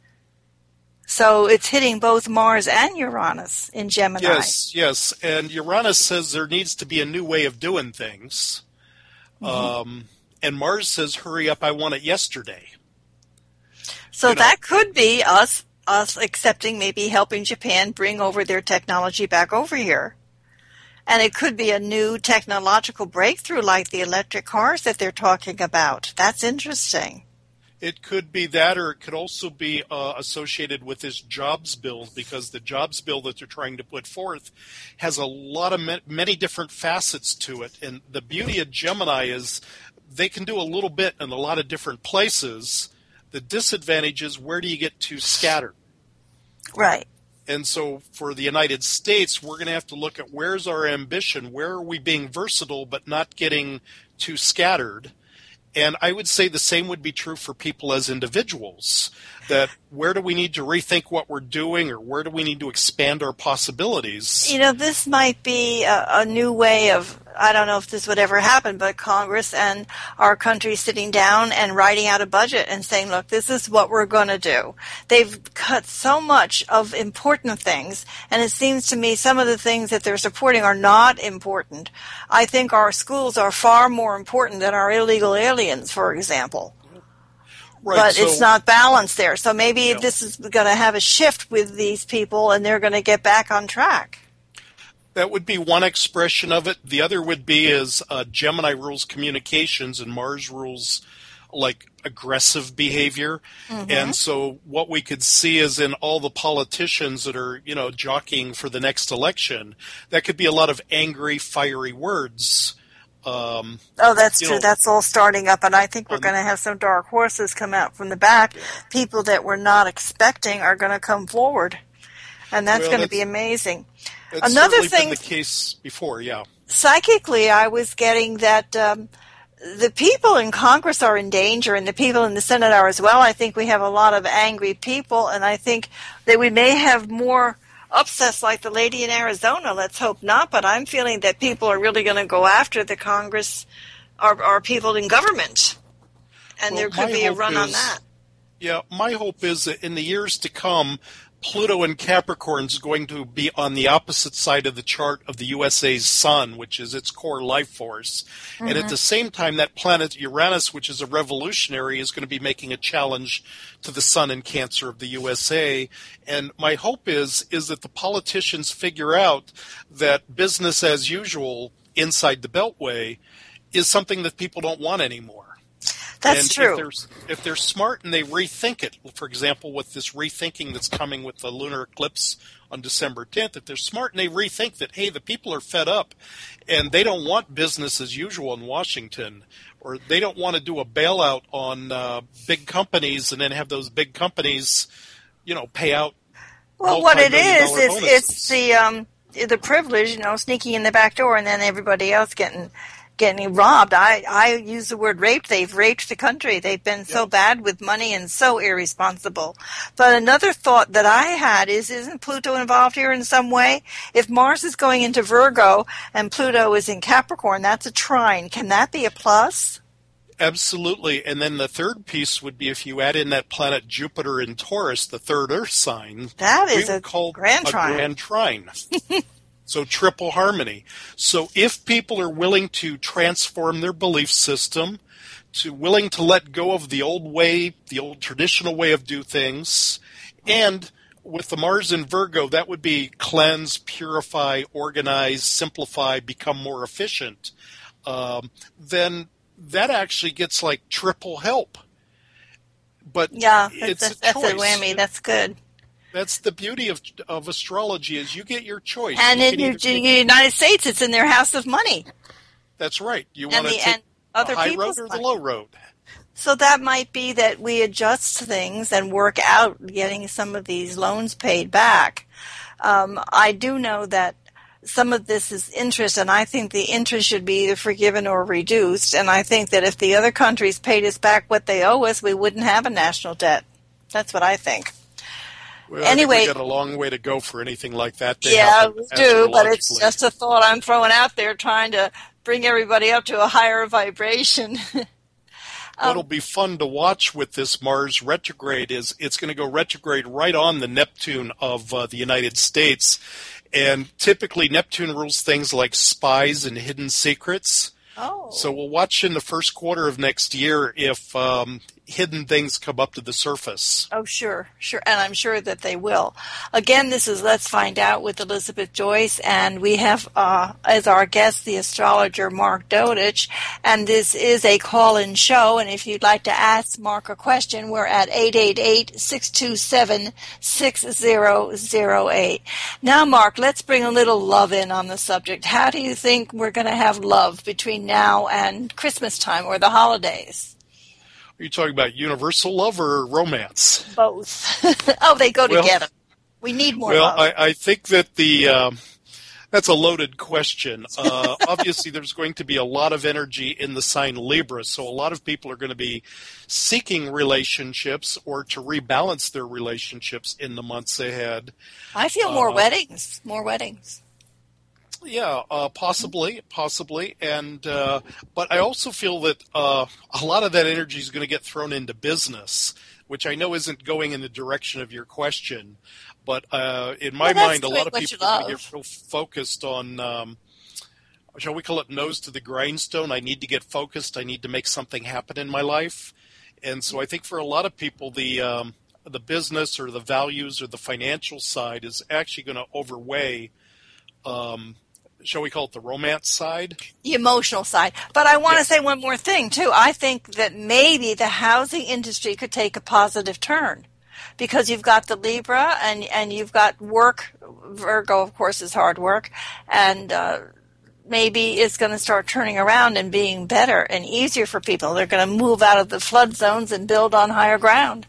S2: So it's hitting both Mars and Uranus in Gemini.
S3: Yes, yes. And Uranus says there needs to be a new way of doing things. Mm-hmm. Um, and Mars says, hurry up, I want it yesterday.
S2: So
S3: you know,
S2: that could be us us accepting, maybe helping Japan bring over their technology back over here. And it could be a new technological breakthrough like the electric cars that they're talking about. That's interesting.
S3: It could be that, or it could also be uh, associated with this jobs bill, because the jobs bill that they're trying to put forth has a lot of ma- many different facets to it. And the beauty of Gemini is they can do a little bit in a lot of different places. The disadvantage is, where do you get too scattered?
S2: Right.
S3: And so for the United States, we're going to have to look at where's our ambition, where are we being versatile but not getting too scattered. And I would say the same would be true for people as individuals, that where do we need to rethink what we're doing, or where do we need to expand our possibilities?
S2: You know, this might be a, a new way of, I don't know if this would ever happen, but Congress and our country sitting down and writing out a budget and saying, look, this is what we're going to do. They've cut so much of important things, and it seems to me some of the things that they're supporting are not important. I think our schools are far more important than our illegal aliens, for example. Right, but so, it's not balanced there. So maybe yeah. this is going to have a shift with these people, and they're going to get back on track.
S3: That would be one expression of it. The other would be is uh, Gemini rules communications, and Mars rules like aggressive behavior. Mm-hmm. And so what we could see is in all the politicians that are, you know, jockeying for the next election, that could be a lot of angry, fiery words. Um,
S2: oh, that's true.
S3: Know,
S2: that's all starting up, and I think we're um, going to have some dark horses come out from the back. Yeah. People that we're not expecting are going to come forward, and that's well, going to be amazing.
S3: It's Another thing, been the case before, yeah.
S2: Psychically, I was getting that um, the people in Congress are in danger, and the people in the Senate are as well. I think we have a lot of angry people, and I think that we may have more upsets like the lady in Arizona. Let's hope not, but I'm feeling that people are really going to go after the Congress or, or people in government, and well, there could be a run
S3: is,
S2: on that.
S3: Yeah, my hope is that in the years to come, Pluto in Capricorn is going to be on the opposite side of the chart of the U S A's sun, which is its core life force. Mm-hmm. And at the same time, that planet Uranus, which is a revolutionary, is going to be making a challenge to the sun in Cancer of the U S A. And my hope is, is that the politicians figure out that business as usual inside the Beltway is something that people don't want anymore.
S2: That's
S3: and
S2: true.
S3: If they're, if they're smart and they rethink it, for example, with this rethinking that's coming with the lunar eclipse on December tenth, if they're smart and they rethink that, hey, the people are fed up and they don't want business as usual in Washington, or they don't want to do a bailout on uh, big companies and then have those big companies, you know, pay out.
S2: Well, what it is, is it's the um, the privilege, you know, sneaking in the back door, and then everybody else getting getting robbed. I, I use the word raped. They've raped the country. They've been so
S3: Yep.
S2: bad with money and so irresponsible. But another thought that I had is, isn't Pluto involved here in some way? If Mars is going into Virgo and Pluto is in Capricorn, that's a trine. Can that be a plus?
S3: Absolutely. And then the third piece would be if you add in that planet Jupiter in Taurus, the third Earth sign.
S2: That is
S3: we
S2: a
S3: would call
S2: grand
S3: a
S2: trine.
S3: grand trine. So triple harmony. So if people are willing to transform their belief system, to willing to let go of the old way, the old traditional way of do things, and with the Mars in Virgo, that would be cleanse, purify, organize, simplify, become more efficient, um, then that actually gets like triple help. But
S2: Yeah,
S3: it's
S2: that's,
S3: a
S2: that's
S3: choice.
S2: a whammy. That's good.
S3: That's the beauty of of astrology is you get your choice.
S2: And
S3: You
S2: in
S3: can
S2: the
S3: either take-
S2: United States, it's in their house of money.
S3: that's right. You
S2: and
S3: want to
S2: the-
S3: take
S2: and other
S3: the high road
S2: people's
S3: or the
S2: money.
S3: low road.
S2: So that might be that we adjust things and work out getting some of these loans paid back. Um, I do know that some of this is interest, and I think the interest should be either forgiven or reduced. And I think that if the other countries paid us back what they owe us, we wouldn't have a national debt. That's what I think.
S3: Well,
S2: Anyway-
S3: I think we got a long way to go for anything like that to
S2: Yeah,
S3: happen
S2: we do, but it's
S3: astrologically.
S2: just a thought I'm throwing out there trying to bring everybody up to a higher vibration.
S3: What'll be fun to watch with this Mars retrograde is it's going to go retrograde right on the Neptune of uh, the United States. And typically Neptune rules things like spies and hidden secrets.
S2: Oh.
S3: So we'll watch in the first quarter of next year if um, hidden things come up to the surface.
S2: Oh, sure, sure. And I'm sure that they will. Again, this is Let's Find Out with Elizabeth Joyce, and we have uh, as our guest the astrologer Mark Dodich, and this is a call-in show, and if you'd like to ask Mark a question, we're at eight eight eight, six two seven, six zero zero eight. Now, Mark, let's bring a little love in on the subject. How do you think we're going to have love between now and Christmas time or the holidays?
S3: Are you talking about universal love or romance?
S2: Both. Oh, they go
S3: Well-
S2: together. We need more
S3: Well,
S2: love.
S3: I, I think that the um, that's a loaded question. Uh, obviously, there's going to be a lot of energy in the sign Libra, so a lot of people are going to be seeking relationships or to rebalance their relationships in the months ahead.
S2: I feel more
S3: uh,
S2: weddings, more weddings.
S3: Yeah, uh, possibly, possibly, and uh, but I also feel that uh, a lot of that energy is going to get thrown into business, which I know isn't going in the direction of your question. But uh, in my
S2: Well, that's
S3: mind, a
S2: doing
S3: lot of
S2: what you
S3: people are going to
S2: love.
S3: get real focused on, um, shall we call it nose to the grindstone? I need to get focused. I need to make something happen in my life. And so I think for a lot of people, the um, the business or the values or the financial side is actually going to overweigh, um, shall we call it the romance side?
S2: The emotional side. But I want
S3: Yeah.
S2: to say one more thing, too. I think that maybe the housing industry could take a positive turn because you've got the Libra and, and you've got work. Virgo, of course, is hard work. And uh, maybe it's going to start turning around and being better and easier for people. They're going to move out of the flood zones and build on higher ground.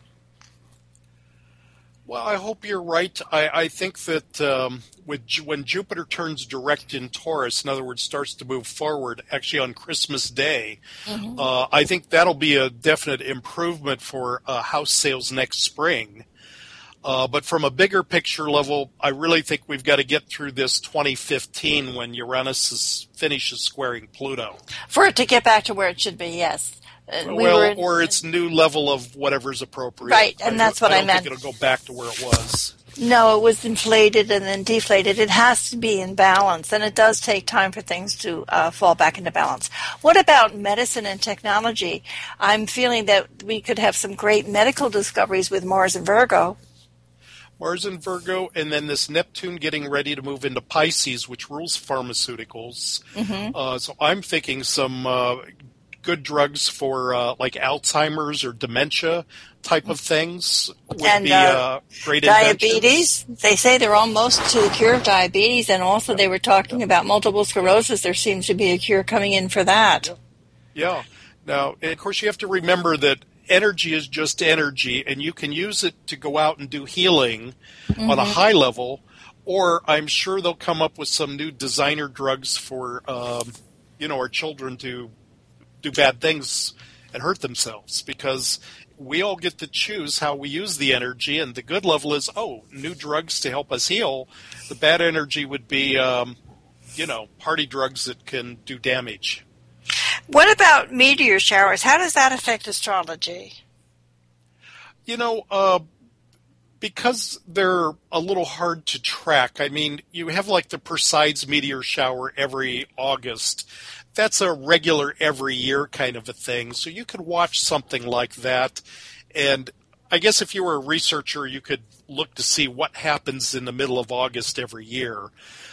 S3: Well, I hope you're right. I, I think that um, with, Ju- when Jupiter turns direct in Taurus, in other words, starts to move forward, actually on Christmas Day,
S2: Mm-hmm.
S3: uh, I think that'll be a definite improvement for uh, house sales next spring. Uh, but from a bigger picture level, I really think we've got to get through this twenty fifteen when Uranus is, finishes squaring Pluto.
S2: For it to get back to where it should be, yes. Uh, we
S3: well,
S2: were in-
S3: or its new level of whatever's appropriate.
S2: Right, and that's what I
S3: don't
S2: meant.
S3: think it'll go back to where it was.
S2: No, it was inflated and then deflated. It has to be in balance, and it does take time for things to uh, fall back into balance. What about medicine and technology? I'm feeling that we could have some great medical discoveries with Mars and Virgo.
S3: Mars in Virgo, and then this Neptune getting ready to move into Pisces, which rules pharmaceuticals.
S2: Mm-hmm.
S3: Uh, so I'm thinking some uh, good drugs for uh, like Alzheimer's or dementia type of things would
S2: And,
S3: be
S2: uh,
S3: uh, great inventions.
S2: Diabetes, they say they're almost to the cure of diabetes, and also they were talking about multiple sclerosis. There seems to be a cure coming in for that.
S3: Yeah. Now, and of course, you have to remember that energy is just energy, and you can use it to go out and do healing
S2: Mm-hmm.
S3: on a high level, or I'm sure they'll come up with some new designer drugs for um, you know, our children to do bad things and hurt themselves, because we all get to choose how we use the energy, and the good level is, oh, new drugs to help us heal. The bad energy would be, um, you know, party drugs that can do damage.
S2: What about meteor showers? How does that affect astrology?
S3: You know, uh, because they're a little hard to track. I mean, you have like the Perseids meteor shower every August. That's a regular every year kind of a thing. So you could watch something like that. And I guess if you were a researcher, you could look to see what happens in the middle of August every year.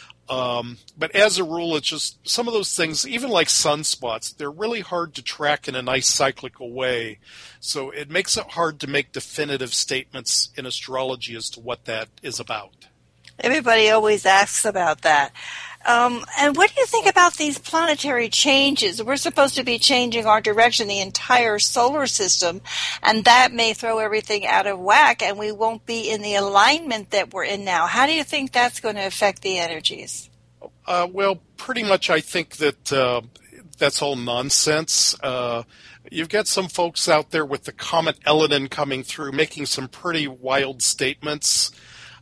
S3: Um, but as a rule, it's just some of those things, even like sunspots, they're really hard to track in a nice cyclical way. So it makes it hard to make definitive statements in astrology as to what that is about.
S2: Everybody always asks about that. Um, and what do you think about these planetary changes? We're supposed to be changing our direction, the entire solar system, and that may throw everything out of whack, and we won't be in the alignment that we're in now. How do you think that's going to affect the energies?
S3: Uh, well, pretty much I think that uh, that's all nonsense. Uh, you've got some folks out there with the comet Elenin coming through making some pretty wild statements.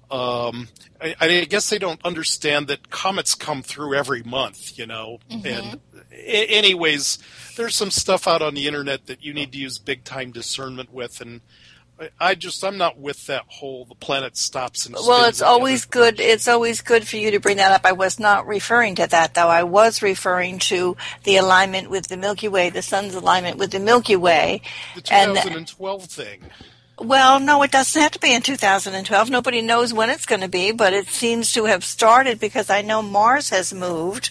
S3: Um, I, I guess they don't understand that comets come through every month, you know. Mm-hmm. And a- anyways, there's some stuff out on the internet that you need to use big time discernment with, and I, I just I'm not with that whole the planet stops and spins.
S2: Well, it's always good. It's always good for you to bring that up. I was not referring to that, though. I was referring to the alignment with the Milky Way, the sun's alignment with the Milky Way,
S3: the twenty twelve and, thing.
S2: Well, no, it doesn't have to be in two thousand twelve. Nobody knows when it's going to be, but it seems to have started because I know Mars has moved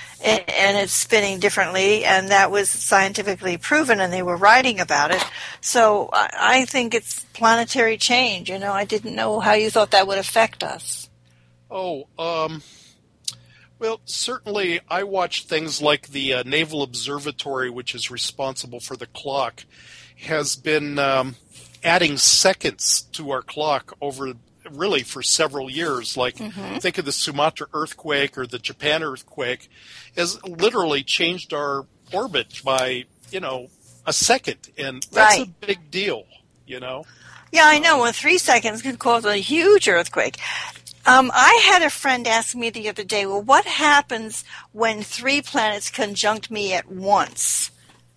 S2: and it's spinning differently, and that was scientifically proven, and they were writing about it. So I think it's planetary change. You know, I didn't know how you thought that would affect us.
S3: Oh, um, well, certainly I watch things like the uh, Naval Observatory, which is responsible for the clock, has been um, adding seconds to our clock over really for several years. Like mm-hmm. think of the Sumatra earthquake or the Japan earthquake, has literally changed our orbit by, you know, a second. And that's
S2: right.
S3: a big deal, you know?
S2: Yeah, I know. Well, three seconds could cause a huge earthquake. Um, I had a friend ask me the other day, well, what happens when three planets conjunct me at once?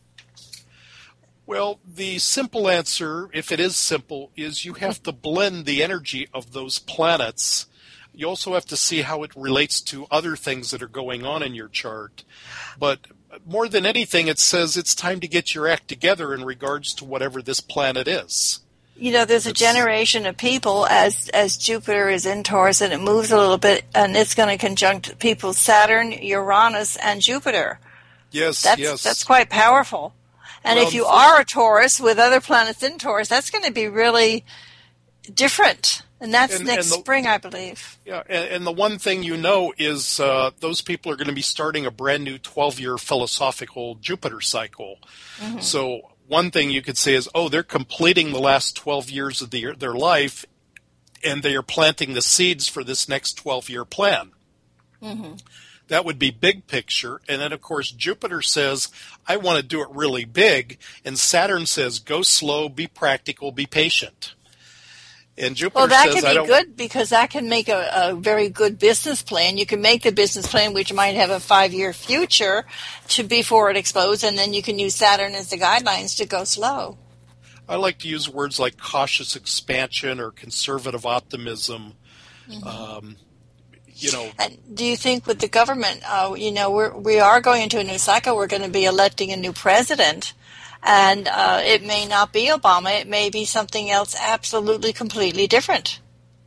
S3: Well, the simple answer, if it is simple, is you have to blend the energy of those planets. You also have to see how it relates to other things that are going on in your chart. But more than anything, it says it's time to get your act together in regards to whatever this planet is.
S2: You know, there's a it's, generation of people as as Jupiter is in Taurus and it moves a little bit, and it's going to conjunct people Saturn, Uranus, and Jupiter.
S3: Yes,
S2: that's,
S3: yes.
S2: That's quite powerful. And well, if you are a Taurus with other planets in Taurus, that's going to be really different. And that's and, next and the, spring, I believe.
S3: Yeah, and, and the one thing you know is uh, those people are going to be starting a brand new twelve-year philosophical Jupiter cycle. Mm-hmm. So one thing you could say is, oh, they're completing the last twelve years of the, their life, and they are planting the seeds for this next twelve-year plan. Mm-hmm. That would be big picture. And then, of course, Jupiter says, I want to do it really big. And Saturn says, go slow, be practical, be patient. And Jupiter
S2: well, that
S3: says,
S2: can be
S3: I don't...
S2: good because that can make a, a very good business plan. You can make the business plan, which might have a five-year future to before it explodes, and then you can use Saturn as the guidelines to go slow.
S3: I like to use words like cautious expansion or conservative optimism. Mm-hmm. Um You know,
S2: and do you think with the government, uh, you know, we're, we are going into a new cycle. We're going to be electing a new president, and uh, it may not be Obama. It may be something else absolutely, completely different.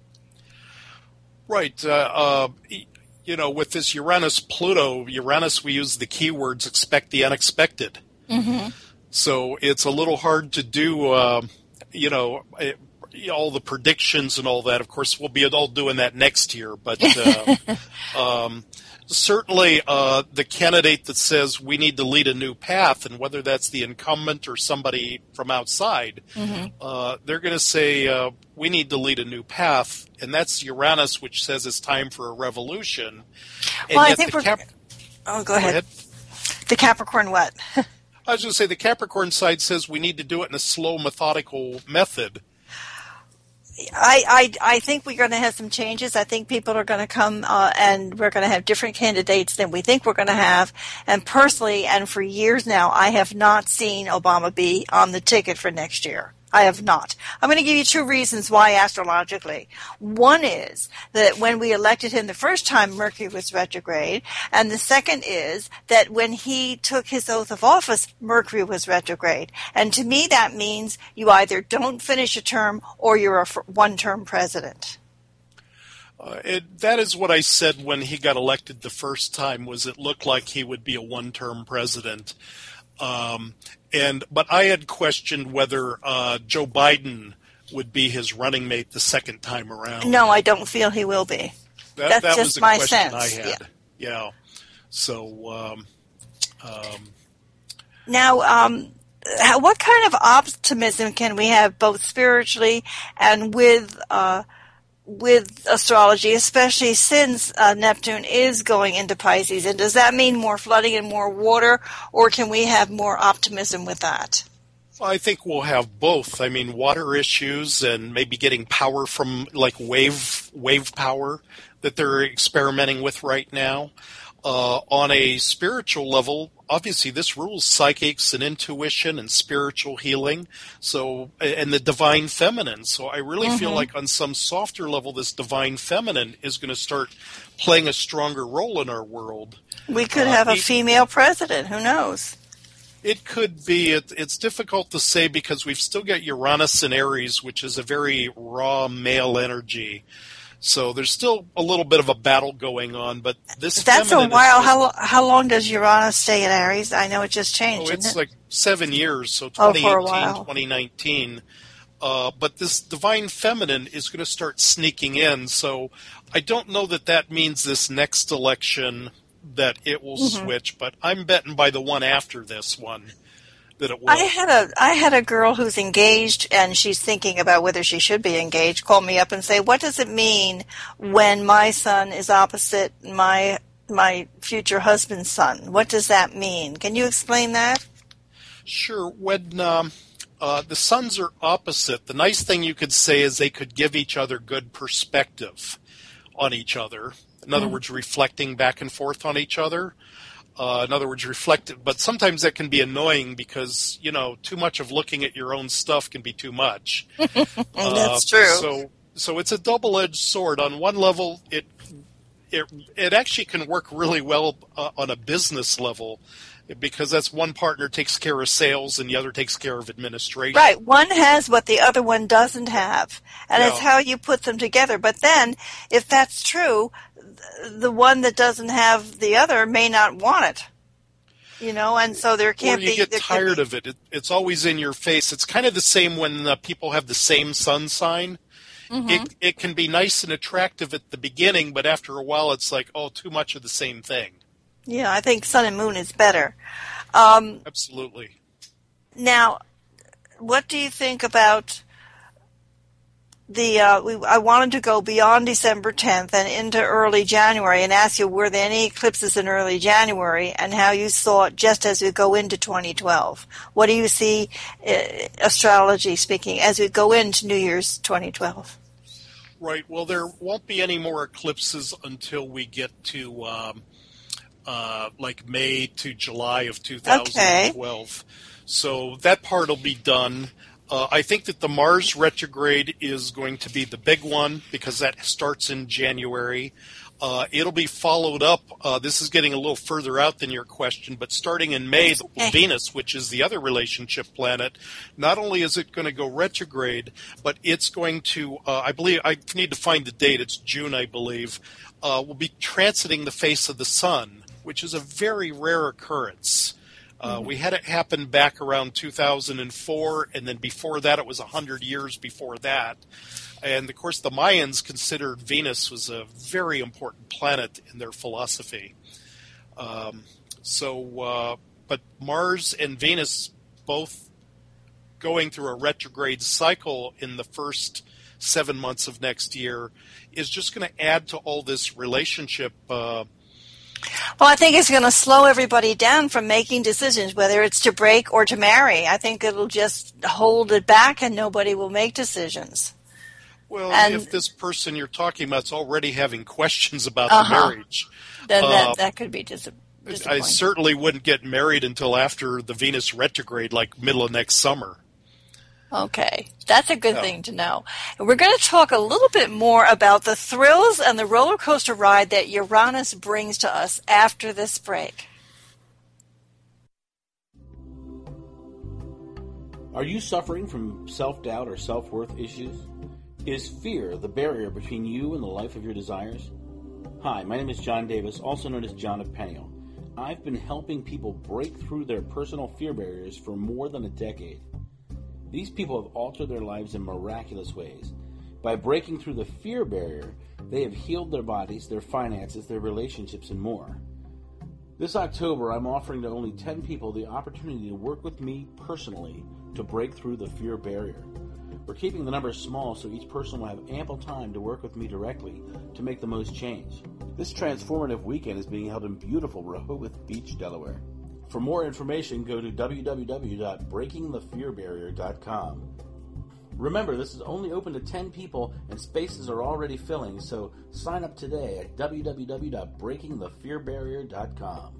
S3: Right. Uh, uh, you know, with this Uranus-Pluto, Uranus, we use the keywords expect the unexpected. Mm-hmm. So it's a little hard to do, uh, you know, it, all the predictions and all that. Of course, we'll be all doing that next year. But uh, um, certainly uh, the candidate that says we need to lead a new path, and whether that's the incumbent or somebody from outside, mm-hmm. uh, they're going to say uh, we need to lead a new path. And that's Uranus, which says it's time for a revolution. And
S2: well,
S3: yet
S2: I think
S3: the
S2: we're...
S3: Cap-
S2: oh, go ahead.
S3: Go ahead.
S2: The Capricorn what?
S3: I was going to say the Capricorn side says we need to do it in a slow, methodical method.
S2: I, I, I think we're going to have some changes. I think people are going to come uh, and we're going to have different candidates than we think we're going to have. And personally, and for years now, I have not seen Obama be on the ticket for next year. I have not. I'm going to give you two reasons why astrologically. One is that when we elected him the first time, Mercury was retrograde. And the second is that when he took his oath of office, Mercury was retrograde. And to me, that means you either don't finish a term or you're a one-term president.
S3: Uh, it, that is what I said when he got elected the first time, was it looked like he would be a one-term president. Um, and but I had questioned whether uh, Joe Biden would be his running mate the second time around.
S2: No, I don't feel he will be.
S3: That,
S2: That's
S3: that
S2: just
S3: was the
S2: my
S3: question
S2: sense.
S3: I had.
S2: Yeah.
S3: yeah. So, um, um,
S2: now, um, how, what kind of optimism can we have both spiritually and with uh, with astrology, especially since uh, Neptune is going into Pisces? And does that mean more flooding and more water, or can we have more optimism with that?
S3: I think we'll have both. I mean, water issues and maybe getting power from like wave wave power that they're experimenting with right now. Uh, on a spiritual level, obviously this rules psychics and intuition and spiritual healing, so and the divine feminine. So I really mm-hmm. feel like on some softer level, this divine feminine is going to start playing a stronger role in our world.
S2: We could have uh, a female president. Who knows?
S3: It could be. It, it's difficult to say because we've still got Uranus in Aries, which is a very raw male energy. So there's still a little bit of a battle going on, but this
S2: That's a
S3: feminine
S2: while.
S3: is,
S2: how how long does Uranus stay in Aries? I know it just changed.
S3: Oh, it's
S2: isn't it?
S3: like seven years, so
S2: oh,
S3: twenty eighteen, twenty nineteen. Uh, but this divine feminine is going to start sneaking in, so I don't know that that means this next election that it will mm-hmm. switch, but I'm betting by the one after this one that it will.
S2: I had a I had a girl who's engaged and she's thinking about whether she should be engaged. Call me up and say, "What does it mean when my son is opposite my my future husband's son? What does that mean?" Can you explain that?
S3: Sure. When um, uh, the suns are opposite, the nice thing you could say is they could give each other good perspective on each other. In other mm. words, reflecting back and forth on each other. Uh, in other words, reflect. But sometimes that can be annoying because, you know, too much of looking at your own stuff can be too much.
S2: That's
S3: uh,
S2: true.
S3: So, so it's a double-edged sword. On one level, it it it actually can work really well uh, on a business level because that's one partner takes care of sales and the other takes care of administration.
S2: Right. One has what the other one doesn't have, and
S3: yeah.
S2: it's how you put them together. But then, if that's true, the one that doesn't have the other may not want it, you know, and so there can't
S3: or you
S2: be.
S3: get
S2: there
S3: tired
S2: be,
S3: of it. it. It's always in your face. It's kind of the same when uh, people have the same sun sign. Mm-hmm. It it can be nice and attractive at the beginning, but after a while, it's like, oh, too much of the same thing.
S2: Yeah, I think sun and moon is better. Um,
S3: Absolutely.
S2: Now, what do you think about? The uh, we, I wanted to go beyond December tenth and into early January and ask you, were there any eclipses in early January and how you saw it just as we go into twenty twelve? What do you see, uh, astrology speaking, as we go into New Year's twenty twelve?
S3: Right. Well, there won't be any more eclipses until we get to um, uh, like May to July of two thousand twelve. Okay. So that part will be done. Uh, I think that the Mars retrograde is going to be the big one because that starts in January. Uh, it'll be followed up. Uh, this is getting a little further out than your question, but starting in May, okay. Venus, which is the other relationship planet, not only is it going to go retrograde, but it's going to, uh, I believe, I need to find the date, it's June, I believe, uh, will be transiting the face of the sun, which is a very rare occurrence. Uh, we had it happen back around two thousand four, and then before that it was one hundred years before that. And, of course, the Mayans considered Venus was a very important planet in their philosophy. Um, so, uh, but Mars and Venus both going through a retrograde cycle in the first seven months of next year is just going to add to all this relationship uh
S2: Well, I think it's going to slow everybody down from making decisions, whether it's to break or to marry. I think it'll just hold it back and nobody will make decisions.
S3: Well,
S2: and,
S3: if this person you're talking about is already having questions about
S2: uh-huh.
S3: the marriage,
S2: then
S3: uh,
S2: that, that could be dis-
S3: I certainly wouldn't get married until after the Venus retrograde, like middle of next summer.
S2: Okay, that's a good yeah. thing to know. And we're going to talk a little bit more about the thrills and the roller coaster ride that Uranus brings to us after this break.
S9: Are you suffering from self-doubt or self-worth issues? Is fear the barrier between you and the life of your desires? Hi, my name is John Davis, also known as John of Peniel. I've been helping people break through their personal fear barriers for more than a decade. These people have altered their lives in miraculous ways. By breaking through the fear barrier, they have healed their bodies, their finances, their relationships, and more. This October, I'm offering to only ten people the opportunity to work with me personally to break through the fear barrier. We're keeping the numbers small so each person will have ample time to work with me directly to make the most change. This transformative weekend is being held in beautiful Rehoboth Beach, Delaware. For more information, go to w w w dot breaking the fear barrier dot com. Remember, this is only open to ten people and spaces are already filling, so sign up today at w w w dot breaking the fear barrier dot com.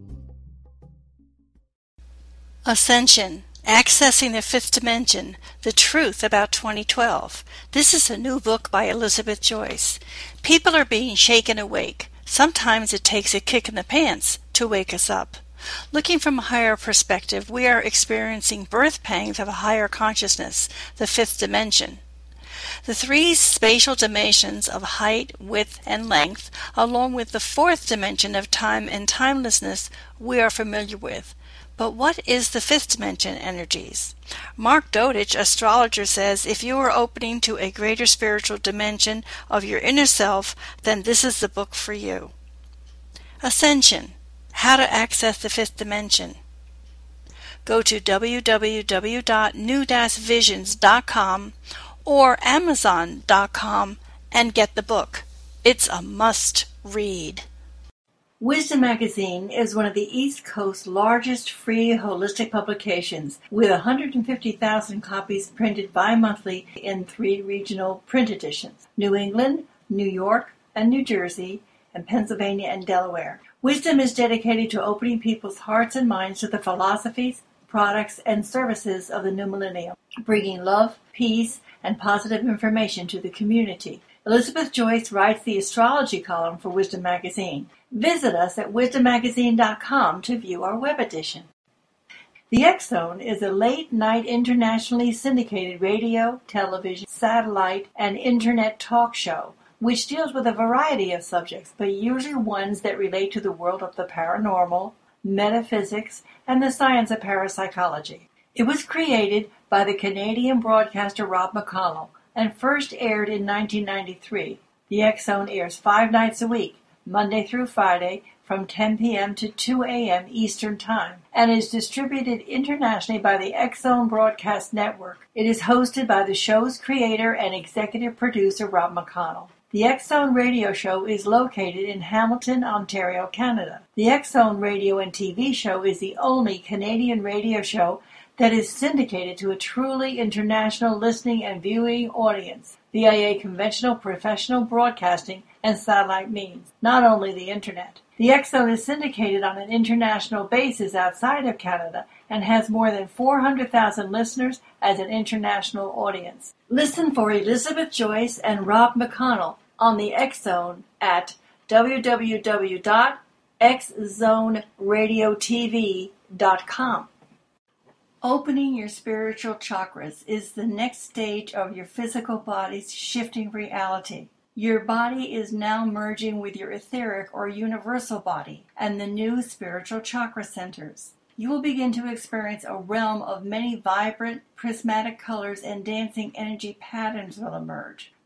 S2: Ascension. Accessing the Fifth Dimension, The Truth About twenty twelve. This is a new book by Elizabeth Joyce. People are being shaken awake. Sometimes it takes a kick in the pants to wake us up. Looking from a higher perspective, we are experiencing birth pangs of a higher consciousness, the fifth dimension. The three spatial dimensions of height, width, and length, along with the fourth dimension of time and timelessness, we are familiar with. But what is the fifth dimension energies? Mark Dodich, astrologer, says if you are opening to a greater spiritual dimension of your inner self, then this is the book for you. Ascension. How to access the fifth dimension. Go to w w w dot new dash visions dot com or amazon dot com and get the book. It's a must read.
S7: Wisdom Magazine is one of the East Coast's largest free holistic publications, with one hundred fifty thousand copies printed bi-monthly in three regional print editions: New England, New York, and New Jersey, and Pennsylvania and Delaware. Wisdom is dedicated to opening people's hearts and minds to the philosophies, products, and services of the new millennium, bringing love, peace, and positive information to the community. Elizabeth Joyce writes the astrology column for Wisdom Magazine. Visit us at wisdom magazine dot com to view our web edition. The X-Zone is a late-night internationally syndicated radio, television, satellite, and internet talk show which deals with a variety of subjects, but usually ones that relate to the world of the paranormal, metaphysics, and the science of parapsychology. It was created by the Canadian broadcaster Rob McConnell and first aired in nineteen ninety-three. The X-Zone airs five nights a week, Monday through Friday, from ten p.m. to two a.m. Eastern Time, and is distributed internationally by the X-Zone Broadcast Network. It is hosted by the show's creator and executive producer, Rob McConnell. The X-Zone radio show is located in Hamilton, Ontario, Canada. The X-Zone radio and T V show is the only Canadian radio show that is syndicated to a truly international listening and viewing audience via conventional professional broadcasting and satellite means, not only the Internet. The X-Zone is syndicated on an international basis outside of Canada and has more than four hundred thousand listeners as an international audience. Listen for Elizabeth Joyce and Rob McConnell on the X-Zone at w w w dot x zone radio t v dot com. Opening your spiritual chakras is the next stage of your physical body's shifting reality. Your body is now merging with your etheric or universal body and the new spiritual chakra centers. You will begin to experience a realm of many vibrant, prismatic colors, and dancing energy patterns will emerge.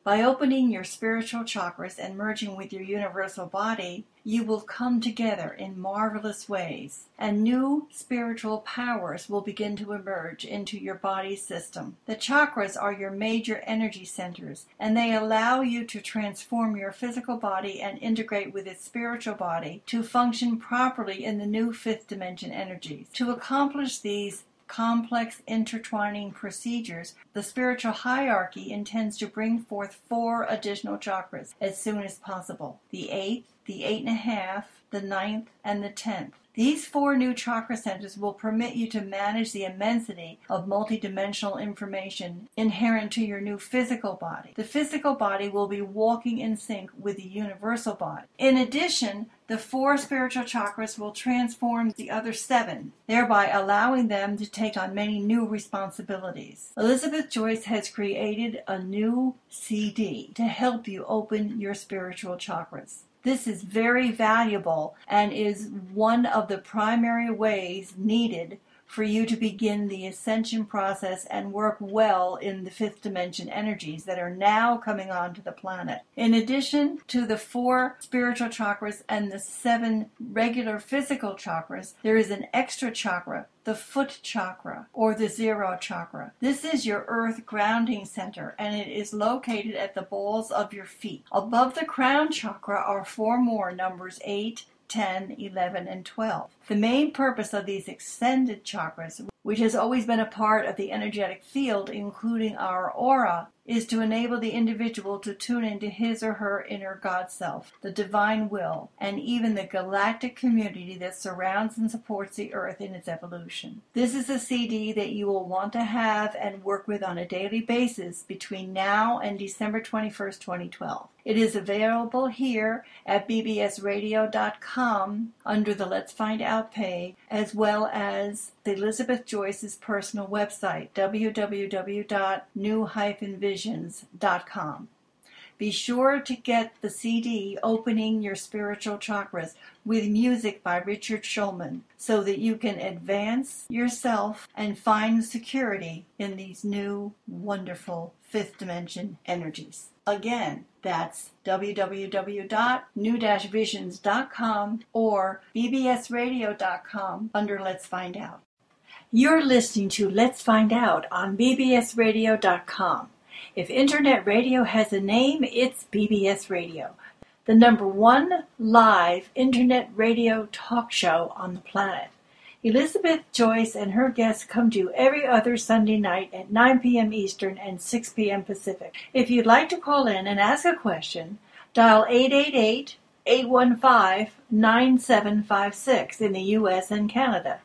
S7: By opening your spiritual chakras and merging with your universal body, you will come together in marvelous ways, and new spiritual powers will begin to emerge into your body system. The chakras are your major energy centers, and they allow you to transform your physical body and integrate with its spiritual body to function properly in the new fifth dimension energies. To accomplish these complex intertwining procedures, the spiritual hierarchy intends to bring forth four additional chakras as soon as possible: the eighth, the eight and a half, the ninth, and the tenth. These four new chakra centers will permit you to manage the immensity of multidimensional information inherent to your new physical body. The physical body will be walking in sync with the universal body. In addition, the four spiritual chakras will transform the other seven, thereby allowing them to take on many new responsibilities. Elizabeth Joyce has created a new C D to help you open your spiritual chakras. This is very valuable and is one of the primary ways needed for you to begin the ascension process and work well in the fifth dimension energies that are now coming onto the planet. In addition to the four spiritual chakras and the seven regular physical chakras, there is an extra chakra, the foot chakra, or the zero chakra. This is your earth grounding center, and it is located at the balls of your feet. Above the crown chakra are four more numbers: eight, ten, eleven, and twelve. The main purpose of these extended chakras, which has always been a part of the energetic field, including our aura, is to enable the individual to tune into his or her inner God self, the divine will, and even the galactic community that surrounds and supports the earth in its evolution. This is a C D that you will want to have and work with on a daily basis between now and December twenty-first, twenty twelve. It is available here at b b s radio dot com under the Let's Find Out page, as well as Elizabeth Joyce's personal website, w w w dot new dash visions dot com. Be sure to get the C D Opening Your Spiritual Chakras with music by Richard Schulman so that you can advance yourself and find security in these new, wonderful fifth dimension energies. Again, that's w w w dot new dash visions dot com or b b s radio dot com under Let's Find Out. You're listening to Let's Find Out on b b s radio dot com. If Internet radio has a name, it's B B S Radio, the number one live Internet radio talk show on the planet. Elizabeth Joyce and her guests come to you every other Sunday night at nine p.m. Eastern and six p.m. Pacific. If you'd like to call in and ask a question, dial eight eight eight, eight one five, nine seven five six in the U S and Canada.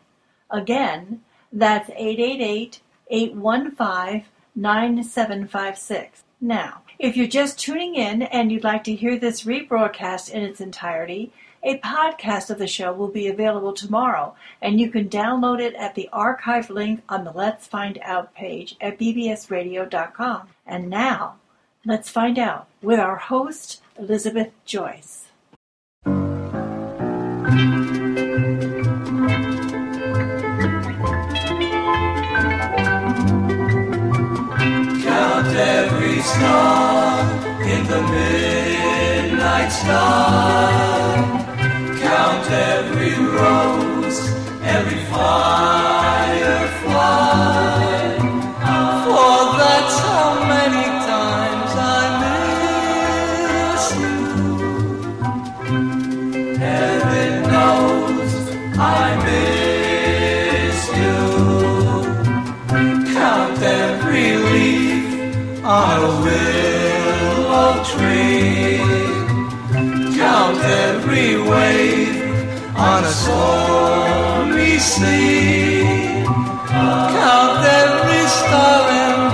S7: Again, that's eight eight eight, eight one five, nine seven five six. Now, if you're just tuning in and you'd like to hear this rebroadcast in its entirety, a podcast of the show will be available tomorrow, and you can download it at the archive link on the Let's Find Out page at b b s radio dot com. And now, let's find out with our host, Elizabeth Joyce.
S8: Count every star in the midnight sky. Count every rose, every firefly. For that's how many times I miss you. Heaven knows I miss you. Count every leaf on a willow tree. Count every wave on a stormy sea. Count every star and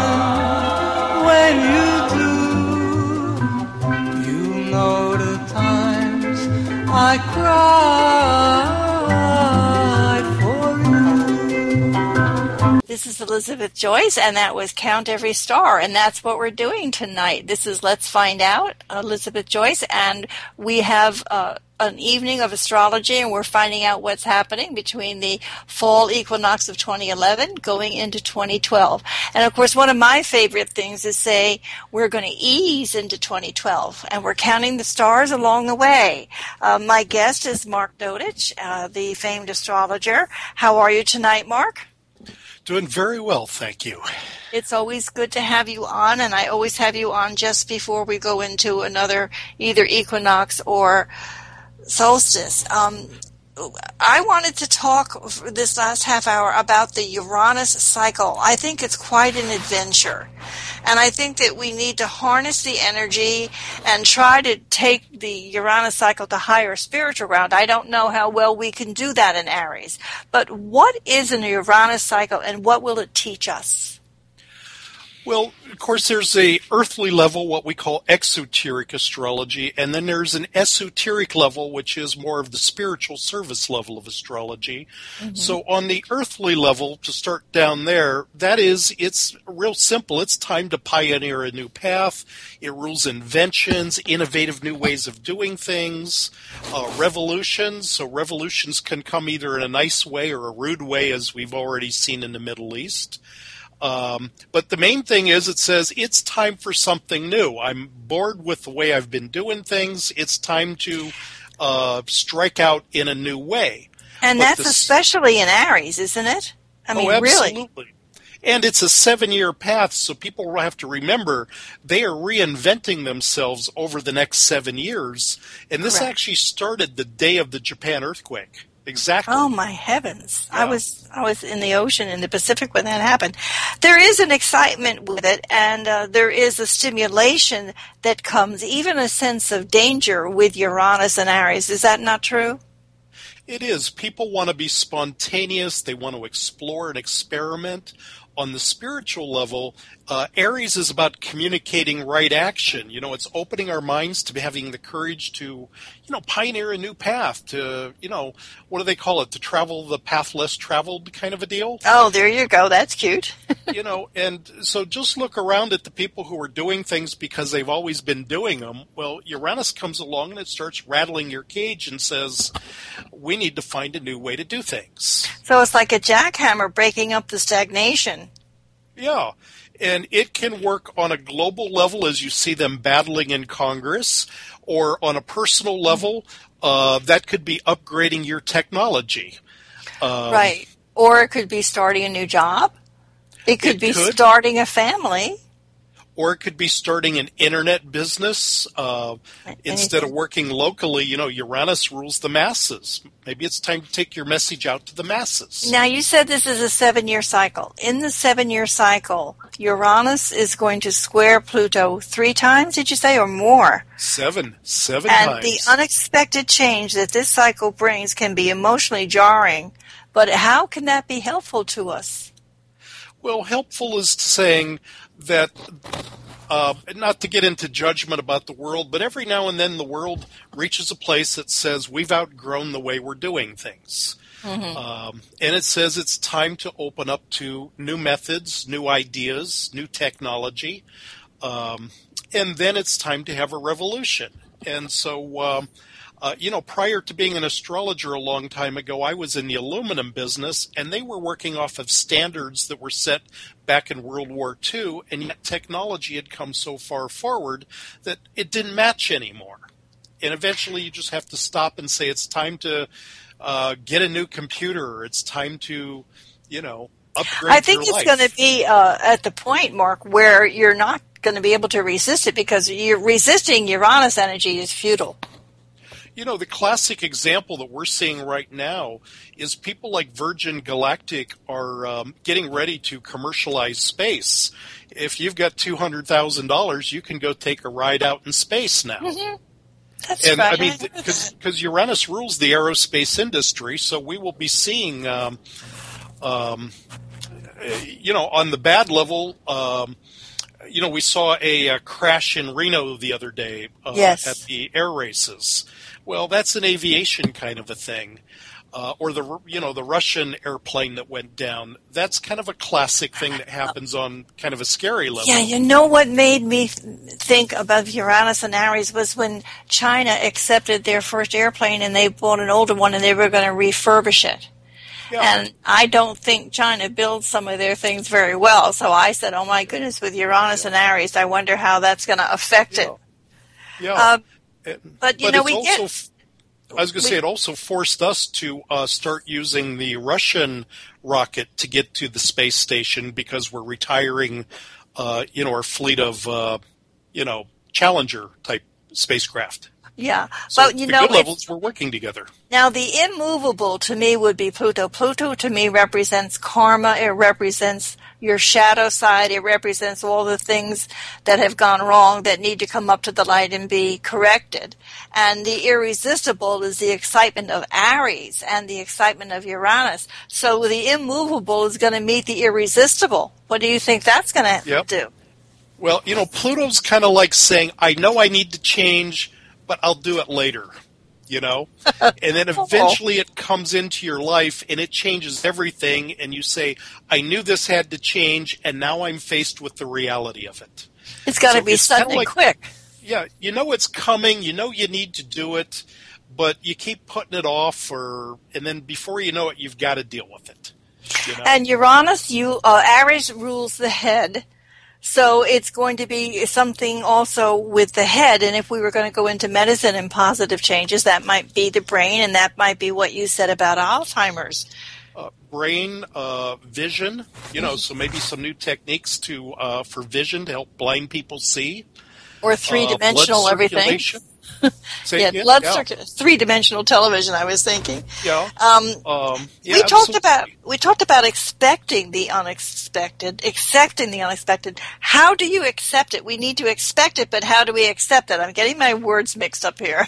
S8: darling, when you do, you know the times I cried for you.
S6: The
S2: this is Elizabeth Joyce, and that was Count Every Star, and that's what we're doing tonight. This is Let's Find Out, Elizabeth Joyce, and we have uh, an evening of astrology, and we're finding out what's happening between the fall equinox of twenty eleven going into twenty twelve. And, of course, one of my favorite things is say we're going to ease into twenty twelve, and we're counting the stars along the way. Uh, my guest is Mark Notich, uh, the famed astrologer. How are you tonight, Mark?
S3: Doing very well, thank you.
S2: It's always good to have you on, and I always have you on just before we go into another either equinox or solstice. Um, I wanted to talk for this last half hour about the Uranus cycle. I think it's quite an adventure, and I think that we need to harness the energy and try to take the Uranus cycle to higher spiritual ground. I don't know how well we can do that in Aries, but what is an Uranus cycle, and what will it teach us?
S3: Well, of course, there's a earthly level, what we call exoteric astrology, and then there's an esoteric level, which is more of the spiritual service level of astrology. Mm-hmm. So on the earthly level, to start down there, that is, it's real simple. It's time to pioneer a new path. It rules inventions, innovative new ways of doing things, uh, revolutions. So revolutions can come either in a nice way or a rude way, as we've already seen in the Middle East. Um, but the main thing is it says it's time for something new. I'm bored with the way I've been doing things. It's time to uh, strike out in a new way.
S2: And
S3: but
S2: that's
S3: the,
S2: especially in Aries, isn't it? I mean,
S3: oh, absolutely.
S2: Really.
S3: And it's a seven-year path, so people have to remember they are reinventing themselves over the next seven years. And this
S2: Correct.
S3: actually started the day of the Japan earthquake. Exactly.
S2: Oh my heavens!
S3: Yeah.
S2: I was I was in the ocean in the Pacific when that happened. There is an excitement with it, and uh, there is a stimulation that comes, even a sense of danger with Uranus and Aries. Is that not true?
S3: It is. People want to be spontaneous. They want to explore and experiment. On the spiritual level, uh, Aries is about communicating right action. You know, it's opening our minds to having the courage to, you know, pioneer a new path, to, you know, what do they call it? To travel the path less traveled kind of a deal.
S2: Oh, there you go. That's cute.
S3: You know, and so just look around at the people who are doing things because they've always been doing them. Well, Uranus comes along and it starts rattling your cage and says, we need to find a new way to do things.
S2: So it's like a jackhammer breaking up the stagnation.
S3: Yeah, and it can work on a global level as you see them battling in Congress, or on a personal level, uh, that could be upgrading your technology. Um,
S2: right. Or it could be starting a new job. It could
S3: it
S2: be
S3: could.
S2: starting a family.
S3: Or it could be starting an internet business. Uh, instead of working locally, you know, Uranus rules the masses. Maybe it's time to take your message out to the masses.
S2: Now, you said this is a seven-year cycle. In the seven-year cycle, Uranus is going to square Pluto three times, did you say, or more?
S3: Seven. Seven
S2: and
S3: times.
S2: And the unexpected change that this cycle brings can be emotionally jarring. But how can that be helpful to us?
S3: Well, helpful is saying that, uh, not to get into judgment about the world, but every now and then the world reaches a place that says we've outgrown the way we're doing things. Mm-hmm. Um, and it says it's time to open up to new methods, new ideas, new technology. Um, and then it's time to have a revolution. And so, um, Uh, you know, prior to being an astrologer a long time ago, I was in the aluminum business, and they were working off of standards that were set back in World War Two, and yet technology had come so far forward that it didn't match anymore. And eventually you just have to stop and say it's time to uh, get a new computer, or it's time to, you know, upgrade
S2: I think
S3: your
S2: it's
S3: life.
S2: going to be uh, at the point, Mark, where you're not going to be able to resist it, because you're resisting Uranus energy is futile.
S3: You know, the classic example that we're seeing right now is people like Virgin Galactic are um, getting ready to commercialize space. If you've got two hundred thousand dollars, you can go take a ride out in space now.
S2: Mm-hmm. That's
S3: and
S2: right.
S3: I mean, because Uranus rules the aerospace industry, so we will be seeing, um, um, you know, on the bad level, um, you know, we saw a, a crash in Reno the other day uh,
S2: yes.
S3: at the air races. Well, that's an aviation kind of a thing. uh, or the you know the Russian airplane that went down. That's kind of a classic thing that happens on kind of a scary level.
S2: Yeah, you know what made me th- think about Uranus and Aries was when China accepted their first airplane and they bought an older one and they were going to refurbish it.
S3: Yeah.
S2: And I don't think China builds some of their things very well. So I said, oh my goodness, with Uranus
S3: Yeah.
S2: and Aries, I wonder how that's going to affect
S3: Yeah.
S2: it.
S3: Yeah,
S2: Uh,
S3: It-
S2: but, you
S3: but
S2: know,
S3: it's
S2: we
S3: also,
S2: get-
S3: f- I was going to say, it also forced us to uh, start using the Russian rocket to get to the space station because we're retiring, uh, you know, our fleet of, uh, you know, Challenger type spacecraft.
S2: Yeah,
S3: So
S2: but you
S3: the
S2: know,
S3: good
S2: it's-
S3: levels we're working together.
S2: now the immovable to me would be Pluto. Pluto to me represents karma. It represents your shadow side. It represents all the things that have gone wrong that need to come up to the light and be corrected. And the irresistible is the excitement of Aries and the excitement of Uranus. So the immovable is going to meet the irresistible. What do you think that's going to
S3: Yep.
S2: do?
S3: Well, you know, Pluto's kind of like saying, I know I need to change, but I'll do it later, you know? And then eventually it comes into your life and it changes everything, and you say, I knew this had to change, and now I'm faced with the reality of it.
S2: It's got to
S3: So
S2: be
S3: it's kinda
S2: sudden
S3: like-
S2: and quick.
S3: Yeah, you know it's coming, you know you need to do it, but you keep putting it off, or and then before you know it, you've got to deal with it. You know?
S2: And Uranus, you uh, Aries rules the head, so it's going to be something also with the head. And if we were going to go into medicine and positive changes, that might be the brain, and that might be what you said about Alzheimer's.
S3: Uh, brain, uh, vision, you know, so maybe some new techniques to uh, for vision to help blind people see.
S2: Or three-dimensional
S3: uh, blood
S2: everything.
S3: circulation. Say
S2: Yeah,
S3: again?
S2: blood
S3: yeah.
S2: circu- three-dimensional television, I was thinking.
S3: Yeah.
S2: Um,
S3: Um, yeah,
S2: we talked
S3: absolutely.
S2: about we talked about expecting the unexpected, accepting the unexpected. How do you accept it? We need to expect it, but how do we accept it? I'm getting my words mixed up here.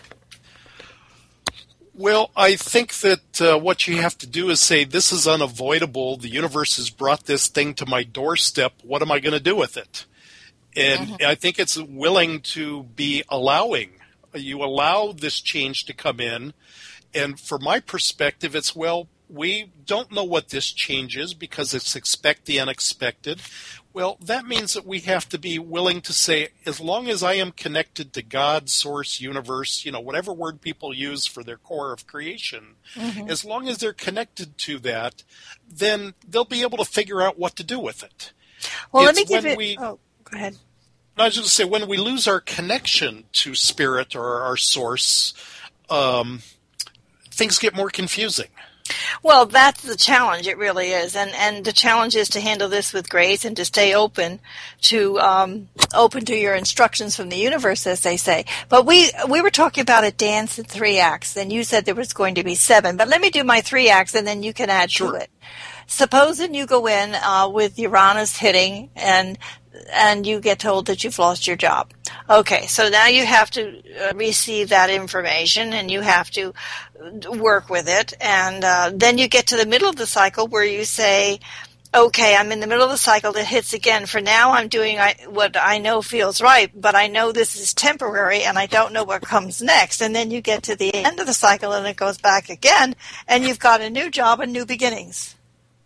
S3: Well, I think that uh, what you have to do is say, this is unavoidable. The universe has brought this thing to my doorstep. What am I going to do with it? And
S2: Mm-hmm.
S3: I think it's willing to be allowing. You allow this change to come in. And from my perspective, it's, well, we don't know what this change is because it's expect the unexpected. Well, that means that we have to be willing to say, as long as I am connected to God, source, universe, you know, whatever word people use for their core of creation,
S2: Mm-hmm.
S3: as long as they're connected to that, then they'll be able to figure out what to do with it.
S2: Well, let
S3: It's
S2: me give
S3: when
S2: it.
S3: we-
S2: oh, go ahead.
S3: I was just going to say, when we lose our connection to spirit or our source, um, things get more confusing.
S2: Well, that's the challenge. It really is, and and the challenge is to handle this with grace and to stay open to um, open to your instructions from the universe, as they say. But we we were talking about a dance in three acts, and you said there was going to be seven. But let me do my three acts, and then you can add
S3: Sure.
S2: to it. Supposing you go in uh, with Uranus hitting, and and you get told that you've lost your job. Okay, so now you have to uh, receive that information, and you have to work with it, and uh, then you get to the middle of the cycle where you say, okay, I'm in the middle of the cycle, it hits again. For now, I'm doing I, what I know feels right, but I know this is temporary, and I don't know what comes next. And then you get to the end of the cycle, and it goes back again, and you've got a new job and new beginnings.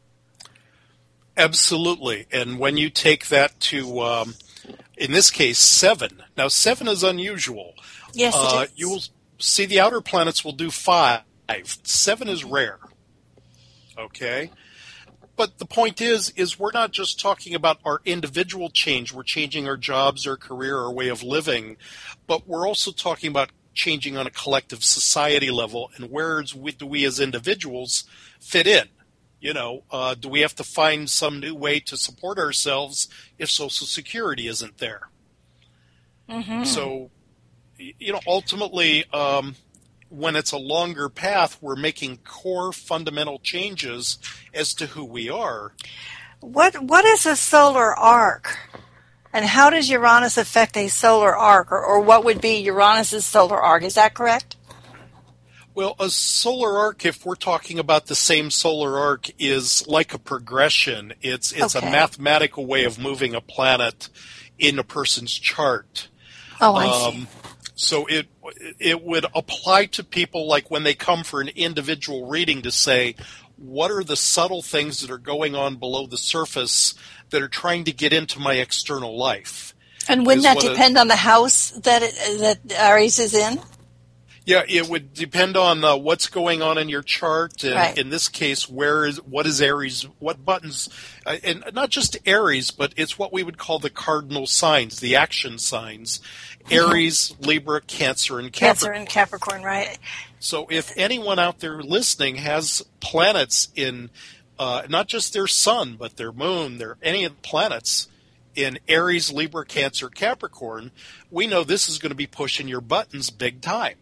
S3: Absolutely. And when you take that to, um, in this case, seven. Now, seven is unusual.
S2: Yes, it
S3: Uh,
S2: is.
S3: you will see the outer planets will do five. Seven is rare. Okay? But the point is, is we're not just talking about our individual change. We're changing our jobs, our career, our way of living. But we're also talking about changing on a collective society level. And where is we, do we as individuals fit in? You know, uh, do we have to find some new way to support ourselves if Social Security isn't there?
S2: Mm-hmm.
S3: So, y- you know, ultimately, um, when it's a longer path, we're making core fundamental changes as to who we are.
S2: What What is a solar arc? And how does Uranus affect a solar arc? Or, or what would be Uranus's solar arc? Is that correct?
S3: Well, a solar arc, if we're talking about the same solar arc, is like a progression. It's it's
S2: Okay.
S3: a mathematical way of moving a planet in a person's chart.
S2: Oh, I see.
S3: Um, So it it would apply to people like when they come for an individual reading to say, what are the subtle things that are going on below the surface that are trying to get into my external life?
S2: And wouldn't
S3: Is
S2: that
S3: what a-
S2: depend on the house that it, that Aries is in?
S3: Yeah, it would depend on uh, what's going on in your chart, and
S2: Right.
S3: in this case, where is what is Aries, what buttons, uh, and not just Aries, but it's what we would call the cardinal signs, the action signs: Aries, Libra, Cancer, and
S2: Cancer
S3: Capricorn.
S2: and Capricorn, right?
S3: So, if anyone out there listening has planets in uh, not just their sun, but their moon, their any of the planets in Aries, Libra, Cancer, Capricorn, we know this is going to be pushing your buttons big time.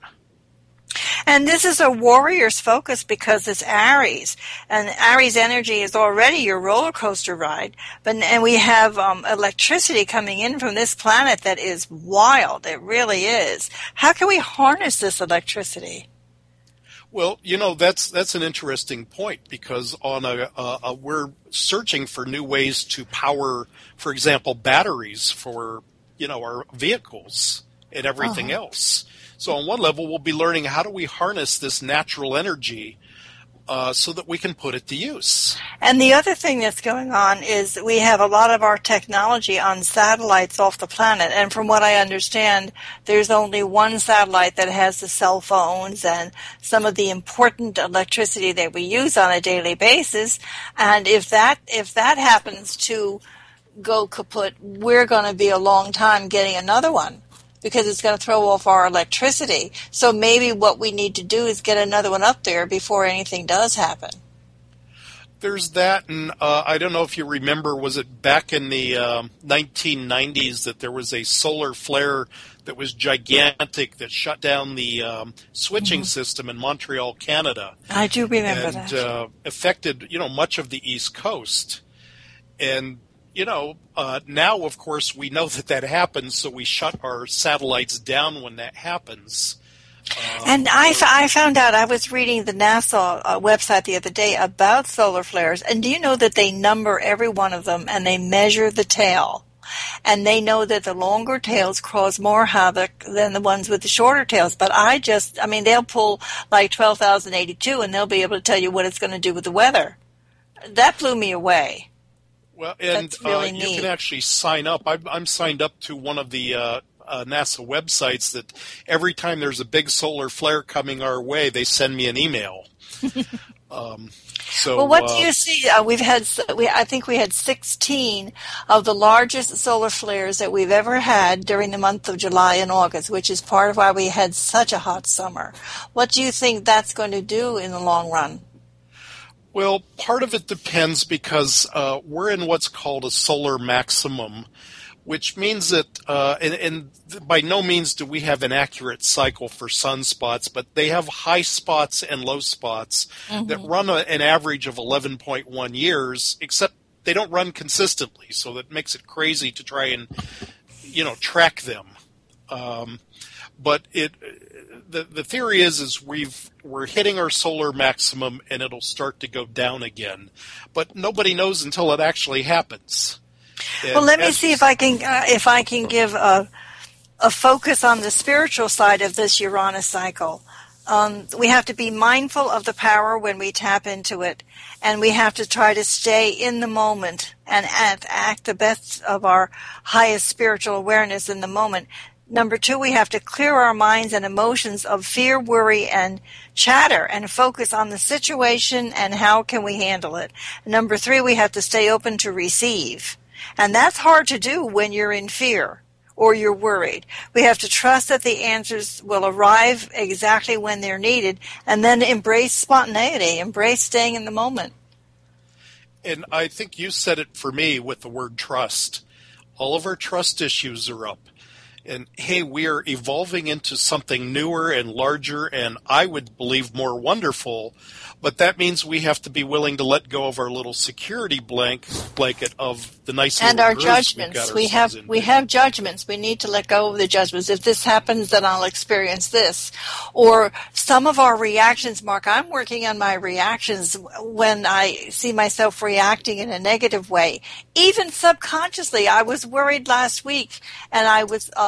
S2: And this is a warrior's focus because it's Aries, and Aries energy is already your roller coaster ride. But and we have um, electricity coming in from this planet that is wild. It really is. How can we harness this electricity?
S3: Well, you know, that's that's an interesting point because on a, a, a we're searching for new ways to power, for example, batteries for you know our vehicles and everything
S2: Uh-huh.
S3: else. So on one level, we'll be learning how do we harness this natural energy uh, so that we can put it to use.
S2: And the other thing that's going on is we have a lot of our technology on satellites off the planet. And from what I understand, there's only one satellite that has the cell phones and some of the important electricity that we use on a daily basis. And if that if that happens to go kaput, we're going to be a long time getting another one, because it's going to throw off our electricity. So maybe what we need to do is get another one up there before anything does happen.
S3: There's that, and uh, I don't know if you remember, was it back in the um, nineteen nineties that there was a solar flare that was gigantic that shut down the um, switching
S2: Mm-hmm.
S3: system in Montreal, Canada,
S2: I do remember
S3: and
S2: that.
S3: uh, affected you know much of the East Coast. And you know, uh, now, of course, we know that that happens, so we shut our satellites down when that happens. Um,
S2: And I, f- I found out, I was reading the NASA uh, website the other day about solar flares, and do you know that they number every one of them and they measure the tail? And they know that the longer tails cause more havoc than the ones with the shorter tails. But I just, I mean, they'll pull like twelve thousand eighty-two and they'll be able to tell you what it's going to do with the weather. That blew me away.
S3: Well, and
S2: That's really
S3: uh, you
S2: neat.
S3: can actually sign up. I'm, I'm signed up to one of the uh, uh, NASA websites that every time there's a big solar flare coming our way, they send me an email. um, so,
S2: Well, what
S3: uh,
S2: do you see? Uh, we've had, s- we, I think we had sixteen of the largest solar flares that we've ever had during the month of July and August, which is part of why we had such a hot summer. What do you think that's going to do in the long run?
S3: Well, part of it depends because uh, we're in what's called a solar maximum, which means that, uh, and, and by no means do we have an accurate cycle for sunspots, but they have high spots and low spots
S2: Mm-hmm.
S3: that run a, an average of eleven point one years, except they don't run consistently, so that makes it crazy to try and, you know, track them. Um, but it, the the theory is is we've we're hitting our solar maximum and it'll start to go down again, but nobody knows until it actually happens. And
S2: Well, let me
S3: as-
S2: see if I can uh, if I can give a a focus on the spiritual side of this Uranus cycle. Um, we have to be mindful of the power when we tap into it, and we have to try to stay in the moment and act, act the best of our highest spiritual awareness in the moment. Number two, we have to clear our minds and emotions of fear, worry, and chatter and focus on the situation and how can we handle it. Number three, we have to stay open to receive. And that's hard to do when you're in fear or you're worried. We have to trust that the answers will arrive exactly when they're needed, and then embrace spontaneity, embrace staying in the moment.
S3: And I think you said it for me with the word trust. All of our trust issues are up. And hey, we are evolving into something newer and larger and I would believe more wonderful, but that means we have to be willing to let go of our little security blank blanket of the nice
S2: And
S3: little
S2: our
S3: grooves we've
S2: judgments.
S3: got
S2: We have
S3: ourselves in.
S2: we have judgments. We need to let go of the judgments. If this happens, then I'll experience this. Or some of our reactions, Mark, I'm working on my reactions when I see myself reacting in a negative way. Even subconsciously, I was worried last week, and I was uh,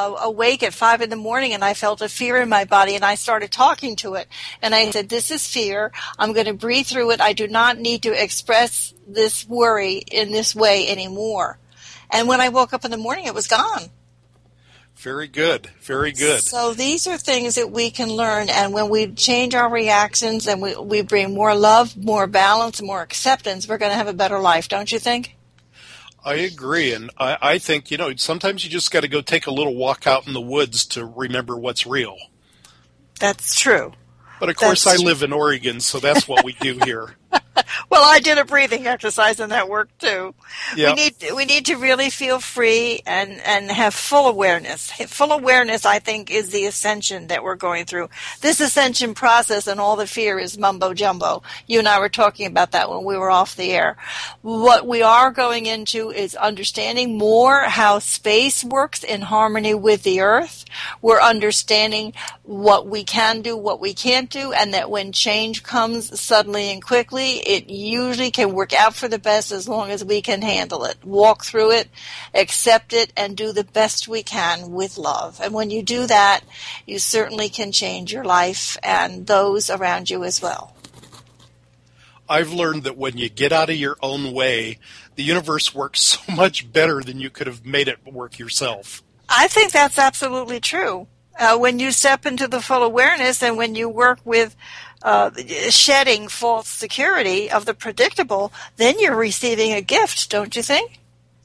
S2: uh, awake at five in the morning and I felt a fear in my body, and I started talking to it. And I said, this is fear. I'm going to breathe through it. I do not need to express this worry in this way anymore. And when I woke up in the morning, it was gone.
S3: Very good. Very good.
S2: So these are things that we can learn, and when we change our reactions and we, we bring more love, more balance, more acceptance, we're going to have a better life, don't you think?
S3: I agree, and I, I think, you know, sometimes you just got to go take a little walk out in the woods to remember what's real.
S2: That's true.
S3: But, of course,
S2: That's
S3: I
S2: true.
S3: live in Oregon, so that's what we do here.
S2: Well, I did a breathing exercise and that worked too.
S3: Yep.
S2: We need we need to really feel free and, and have full awareness. Full awareness, I think, is the ascension that we're going through. This ascension process and all the fear is mumbo jumbo. You and I were talking about that when we were off the air. What we are going into is understanding more how space works in harmony with the earth. We're understanding what we can do, what we can't do, and that when change comes suddenly and quickly, it usually can work out for the best as long as we can handle it, walk through it, accept it, and do the best we can with love. And when you do that, you certainly can change your life and those around you as well.
S3: I've learned that when you get out of your own way, the universe works so much better than you could have made it work yourself.
S2: I think that's absolutely true. Uh, when you step into the full awareness and when you work with uh, shedding false security of the predictable, then you're receiving a gift, don't you think?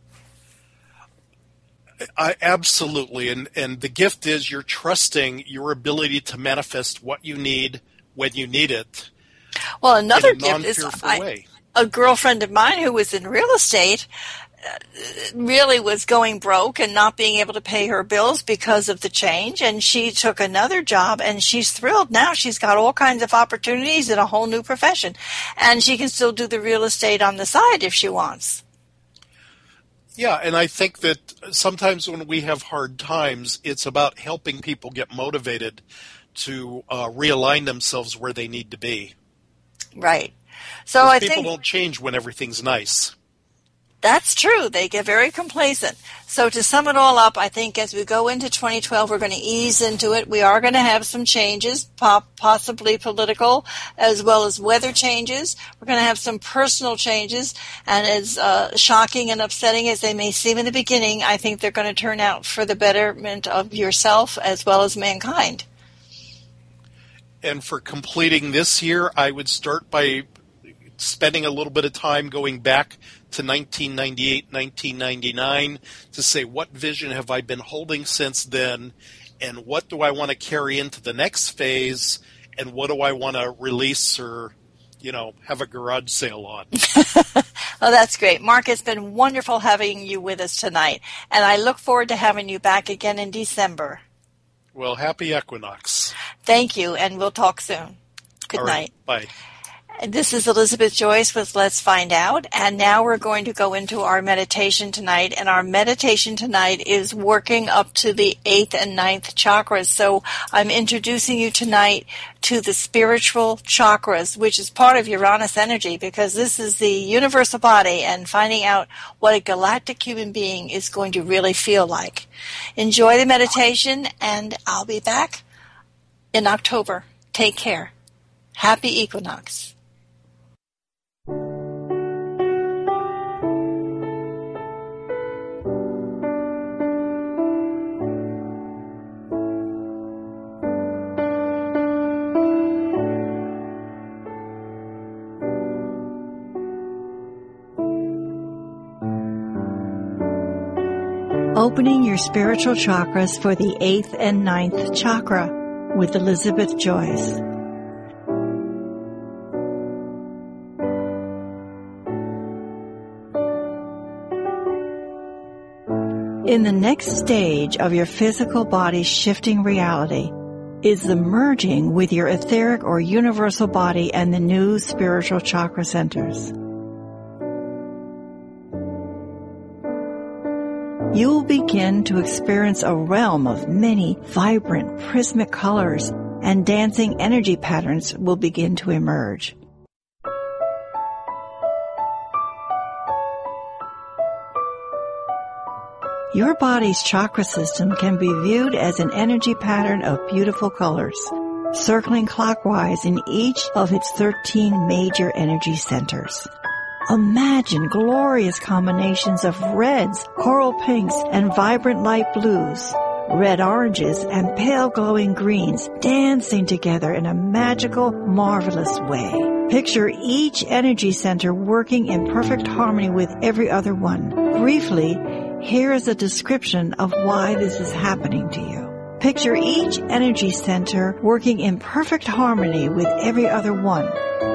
S3: I, absolutely. And, and the gift is you're trusting your ability to manifest what you need when you need it.
S2: Well, another
S3: in a
S2: gift is
S3: non-fearful
S2: I,
S3: way.
S2: a girlfriend of mine who was in real estate really was going broke and not being able to pay her bills because of the change, and she took another job and she's thrilled now. She's got all kinds of opportunities in a whole new profession, and she can still do the real estate on the side if she wants.
S3: Yeah, and I think that sometimes when we have hard times, it's about helping people get motivated to uh, realign themselves where they need to be.
S2: Right. So I
S3: people
S2: think
S3: don't change when everything's nice.
S2: That's true. They get very complacent. So to sum it all up, I think as we go into twenty twelve, we're going to ease into it. We are going to have some changes, possibly political, as well as weather changes. We're going to have some personal changes. And as uh, shocking and upsetting as they may seem in the beginning, I think they're going to turn out for the betterment of yourself as well as mankind.
S3: And for completing this year, I would start by spending a little bit of time going back to nineteen ninety-eight, nineteen ninety-nine to say, what vision have I been holding since then, and what do I want to carry into the next phase, and what do I want to release or, you know, have a garage sale on?
S2: Oh, that's great. Mark, it's been wonderful having you with us tonight, and I look forward to having you back again in December.
S3: Well, happy equinox.
S2: Thank you, and we'll talk soon. Good
S3: All right,
S2: night.
S3: bye.
S2: This is Elizabeth Joyce with Let's Find Out, and now we're going to go into our meditation tonight, and our meditation tonight is working up to the eighth and ninth chakras. So I'm introducing you tonight to the spiritual chakras, which is part of Uranus energy, because this is the universal body and finding out what a galactic human being is going to really feel like. Enjoy the meditation, and I'll be back in October. Take care. Happy equinox.
S7: Opening your spiritual chakras for the eighth and ninth chakra with Elizabeth Joyce. In the next stage of your physical body's shifting reality is the merging with your etheric or universal body and the new spiritual chakra centers. You will begin to experience a realm of many vibrant prismatic colors, and dancing energy patterns will begin to emerge. Your body's chakra system can be viewed as an energy pattern of beautiful colors, circling clockwise in each of its thirteen major energy centers. Imagine glorious combinations of reds, coral pinks, and vibrant light blues, red oranges, and pale glowing greens dancing together in a magical, marvelous way. Picture each energy center working in perfect harmony with every other one. Briefly, here is a description of why this is happening to you. Picture each energy center working in perfect harmony with every other one.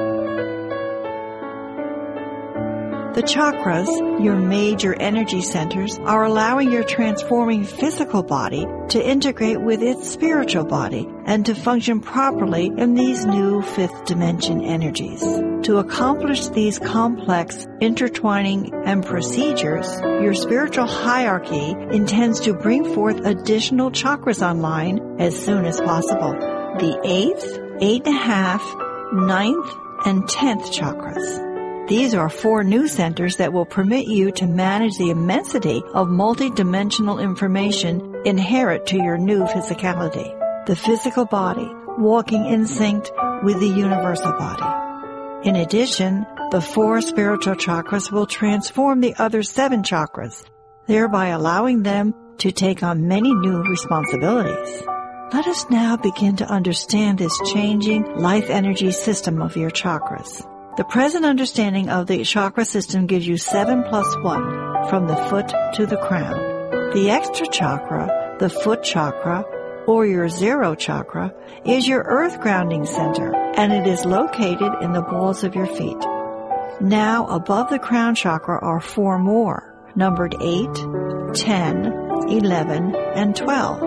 S7: The chakras, your major energy centers, are allowing your transforming physical body to integrate with its spiritual body and to function properly in these new fifth dimension energies. To accomplish these complex intertwining and procedures, your spiritual hierarchy intends to bring forth additional chakras online as soon as possible. The eighth, eight and a half, ninth, and tenth chakras. These are four new centers that will permit you to manage the immensity of multidimensional information inherent to your new physicality. The physical body, walking in sync with the universal body. In addition, the four spiritual chakras will transform the other seven chakras, thereby allowing them to take on many new responsibilities. Let us now begin to understand this changing life energy system of your chakras. The present understanding of the chakra system gives you seven plus one, from the foot to the crown. The extra chakra, the foot chakra, or your zero chakra, is your earth grounding center, and it is located in the balls of your feet. Now, above the crown chakra are four more, numbered eight, ten, eleven, and twelve.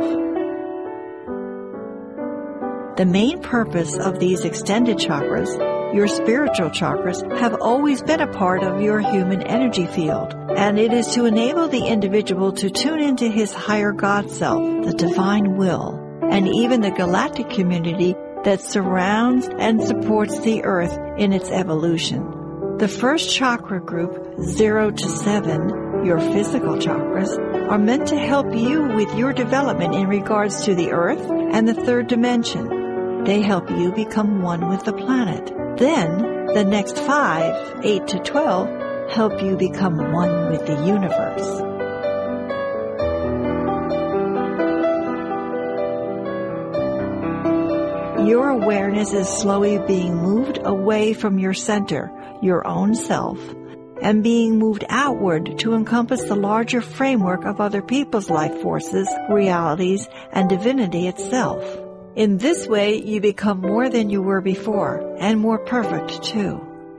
S7: The main purpose of these extended chakras, your spiritual chakras, have always been a part of your human energy field, and it is to enable the individual to tune into his higher God self, the divine will, and even the galactic community that surrounds and supports the earth in its evolution. The first chakra group, zero to seven, your physical chakras, are meant to help you with your development in regards to the earth and the third dimension. They help you become one with the planet. Then, the next five, eight to twelve, help you become one with the universe. Your awareness is slowly being moved away from your center, your own self, and being moved outward to encompass the larger framework of other people's life forces, realities, and divinity itself. In this way, you become more than you were before, and more perfect too.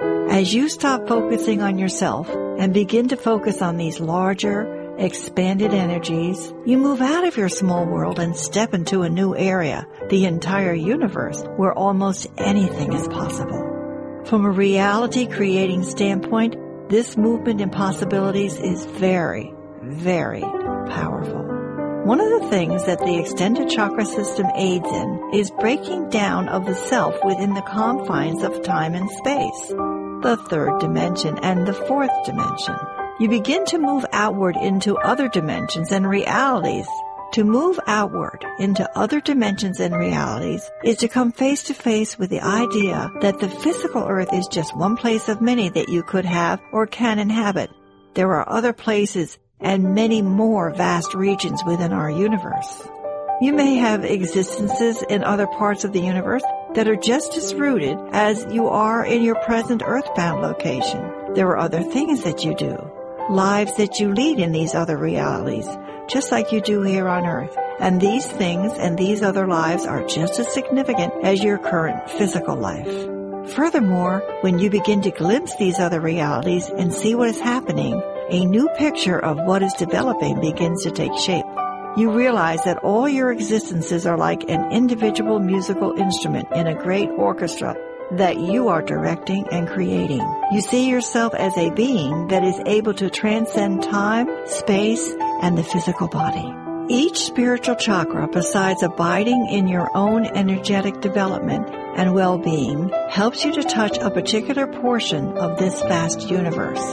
S7: As you stop focusing on yourself and begin to focus on these larger, expanded energies, you move out of your small world and step into a new area, the entire universe, where almost anything is possible. From a reality-creating standpoint, this movement in possibilities is very, very powerful. One of the things that the extended chakra system aids in is breaking down of the self within the confines of time and space, the third dimension and the fourth dimension. You begin to move outward into other dimensions and realities. To move outward into other dimensions and realities is to come face to face with the idea that the physical earth is just one place of many that you could have or can inhabit. There are other places and many more vast regions within our universe. You may have existences in other parts of the universe that are just as rooted as you are in your present earthbound location. There are other things that you do, lives that you lead in these other realities, just like you do here on Earth. And these things and these other lives are just as significant as your current physical life. Furthermore, when you begin to glimpse these other realities and see what is happening, a new picture of what is developing begins to take shape. You realize that all your existences are like an individual musical instrument in a great orchestra that you are directing and creating. You see yourself as a being that is able to transcend time, space, and the physical body. Each spiritual chakra, besides abiding in your own energetic development and well-being, helps you to touch a particular portion of this vast universe.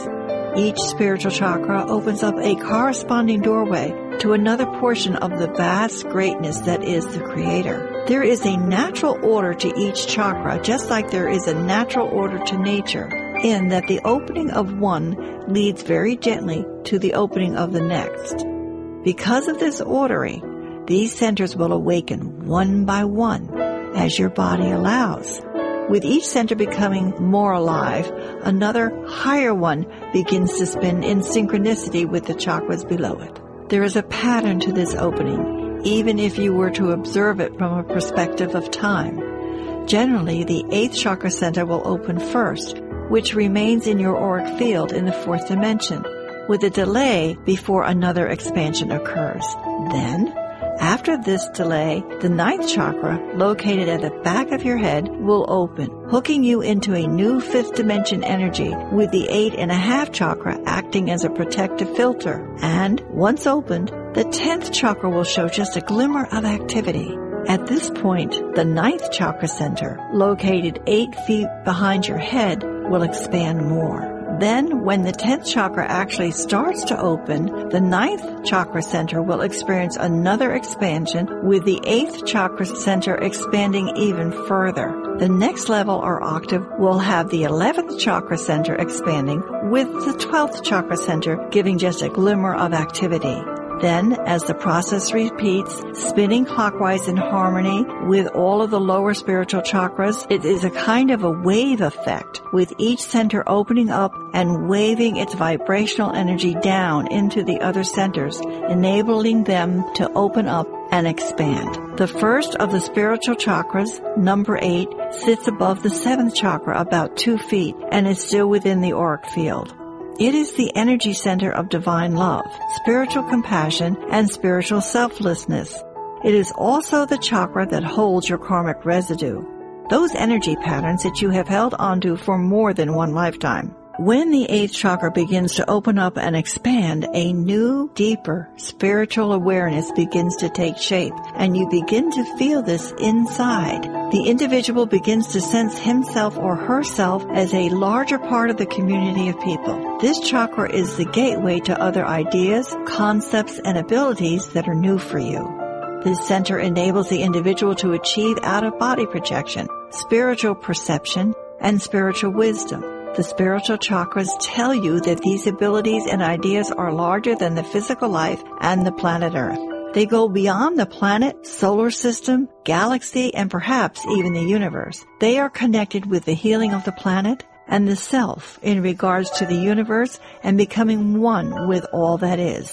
S7: Each spiritual chakra opens up a corresponding doorway to another portion of the vast greatness that is the Creator. There is a natural order to each chakra, just like there is a natural order to nature, in that the opening of one leads very gently to the opening of the next. Because of this ordering, these centers will awaken one by one as your body allows. With each center becoming more alive, another higher one begins to spin in synchronicity with the chakras below it. There is a pattern to this opening, even if you were to observe it from a perspective of time. Generally, the eighth chakra center will open first, which remains in your auric field in the fourth dimension, with a delay before another expansion occurs. Then, after this delay, the ninth chakra, located at the back of your head, will open, hooking you into a new fifth dimension energy, with the eight and a half chakra acting as a protective filter. And, once opened, the tenth chakra will show just a glimmer of activity. At this point, the ninth chakra center, located eight feet behind your head, will expand more. Then, when the tenth chakra actually starts to open, the ninth chakra center will experience another expansion, with the eighth chakra center expanding even further. The next level or octave will have the eleventh chakra center expanding, with the twelfth chakra center giving just a glimmer of activity. Then, as the process repeats, spinning clockwise in harmony with all of the lower spiritual chakras, it is a kind of a wave effect, with each center opening up and waving its vibrational energy down into the other centers, enabling them to open up and expand. The first of the spiritual chakras, number eight, sits above the seventh chakra about two feet and is still within the auric field. It is the energy center of divine love, spiritual compassion, and spiritual selflessness. It is also the chakra that holds your karmic residue, those energy patterns that you have held onto for more than one lifetime. When the eighth chakra begins to open up and expand, a new, deeper spiritual awareness begins to take shape, and you begin to feel this inside. The individual begins to sense himself or herself as a larger part of the community of people. This chakra is the gateway to other ideas, concepts, and abilities that are new for you. This center enables the individual to achieve out-of-body projection, spiritual perception, and spiritual wisdom. The spiritual chakras tell you that these abilities and ideas are larger than the physical life and the planet Earth. They go beyond the planet, solar system, galaxy, and perhaps even the universe. They are connected with the healing of the planet and the self in regards to the universe and becoming one with all that is.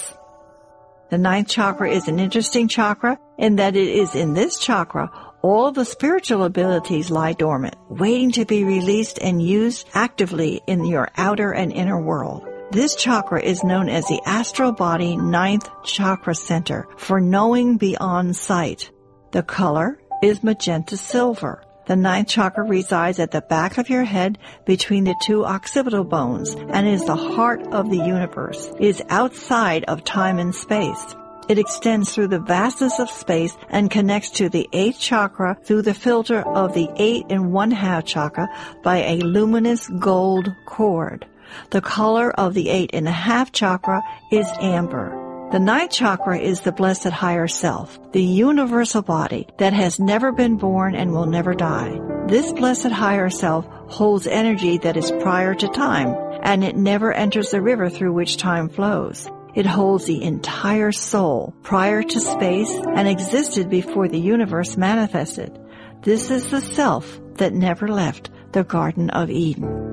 S7: The ninth chakra is an interesting chakra in that it is in this chakra all the spiritual abilities lie dormant, waiting to be released and used actively in your outer and inner world. This chakra is known as the astral body ninth chakra center for knowing beyond sight. The color is magenta silver. The ninth chakra resides at the back of your head between the two occipital bones and is the heart of the universe. It is outside of time and space. It extends through the vastness of space and connects to the eighth chakra through the filter of the eight and one-half chakra by a luminous gold cord. The color of the eight and a half chakra is amber. The ninth chakra is the blessed higher self, the universal body that has never been born and will never die. This blessed higher self holds energy that is prior to time, and it never enters the river through which time flows. It holds the entire soul prior to space and existed before the universe manifested. This is the self that never left the Garden of Eden.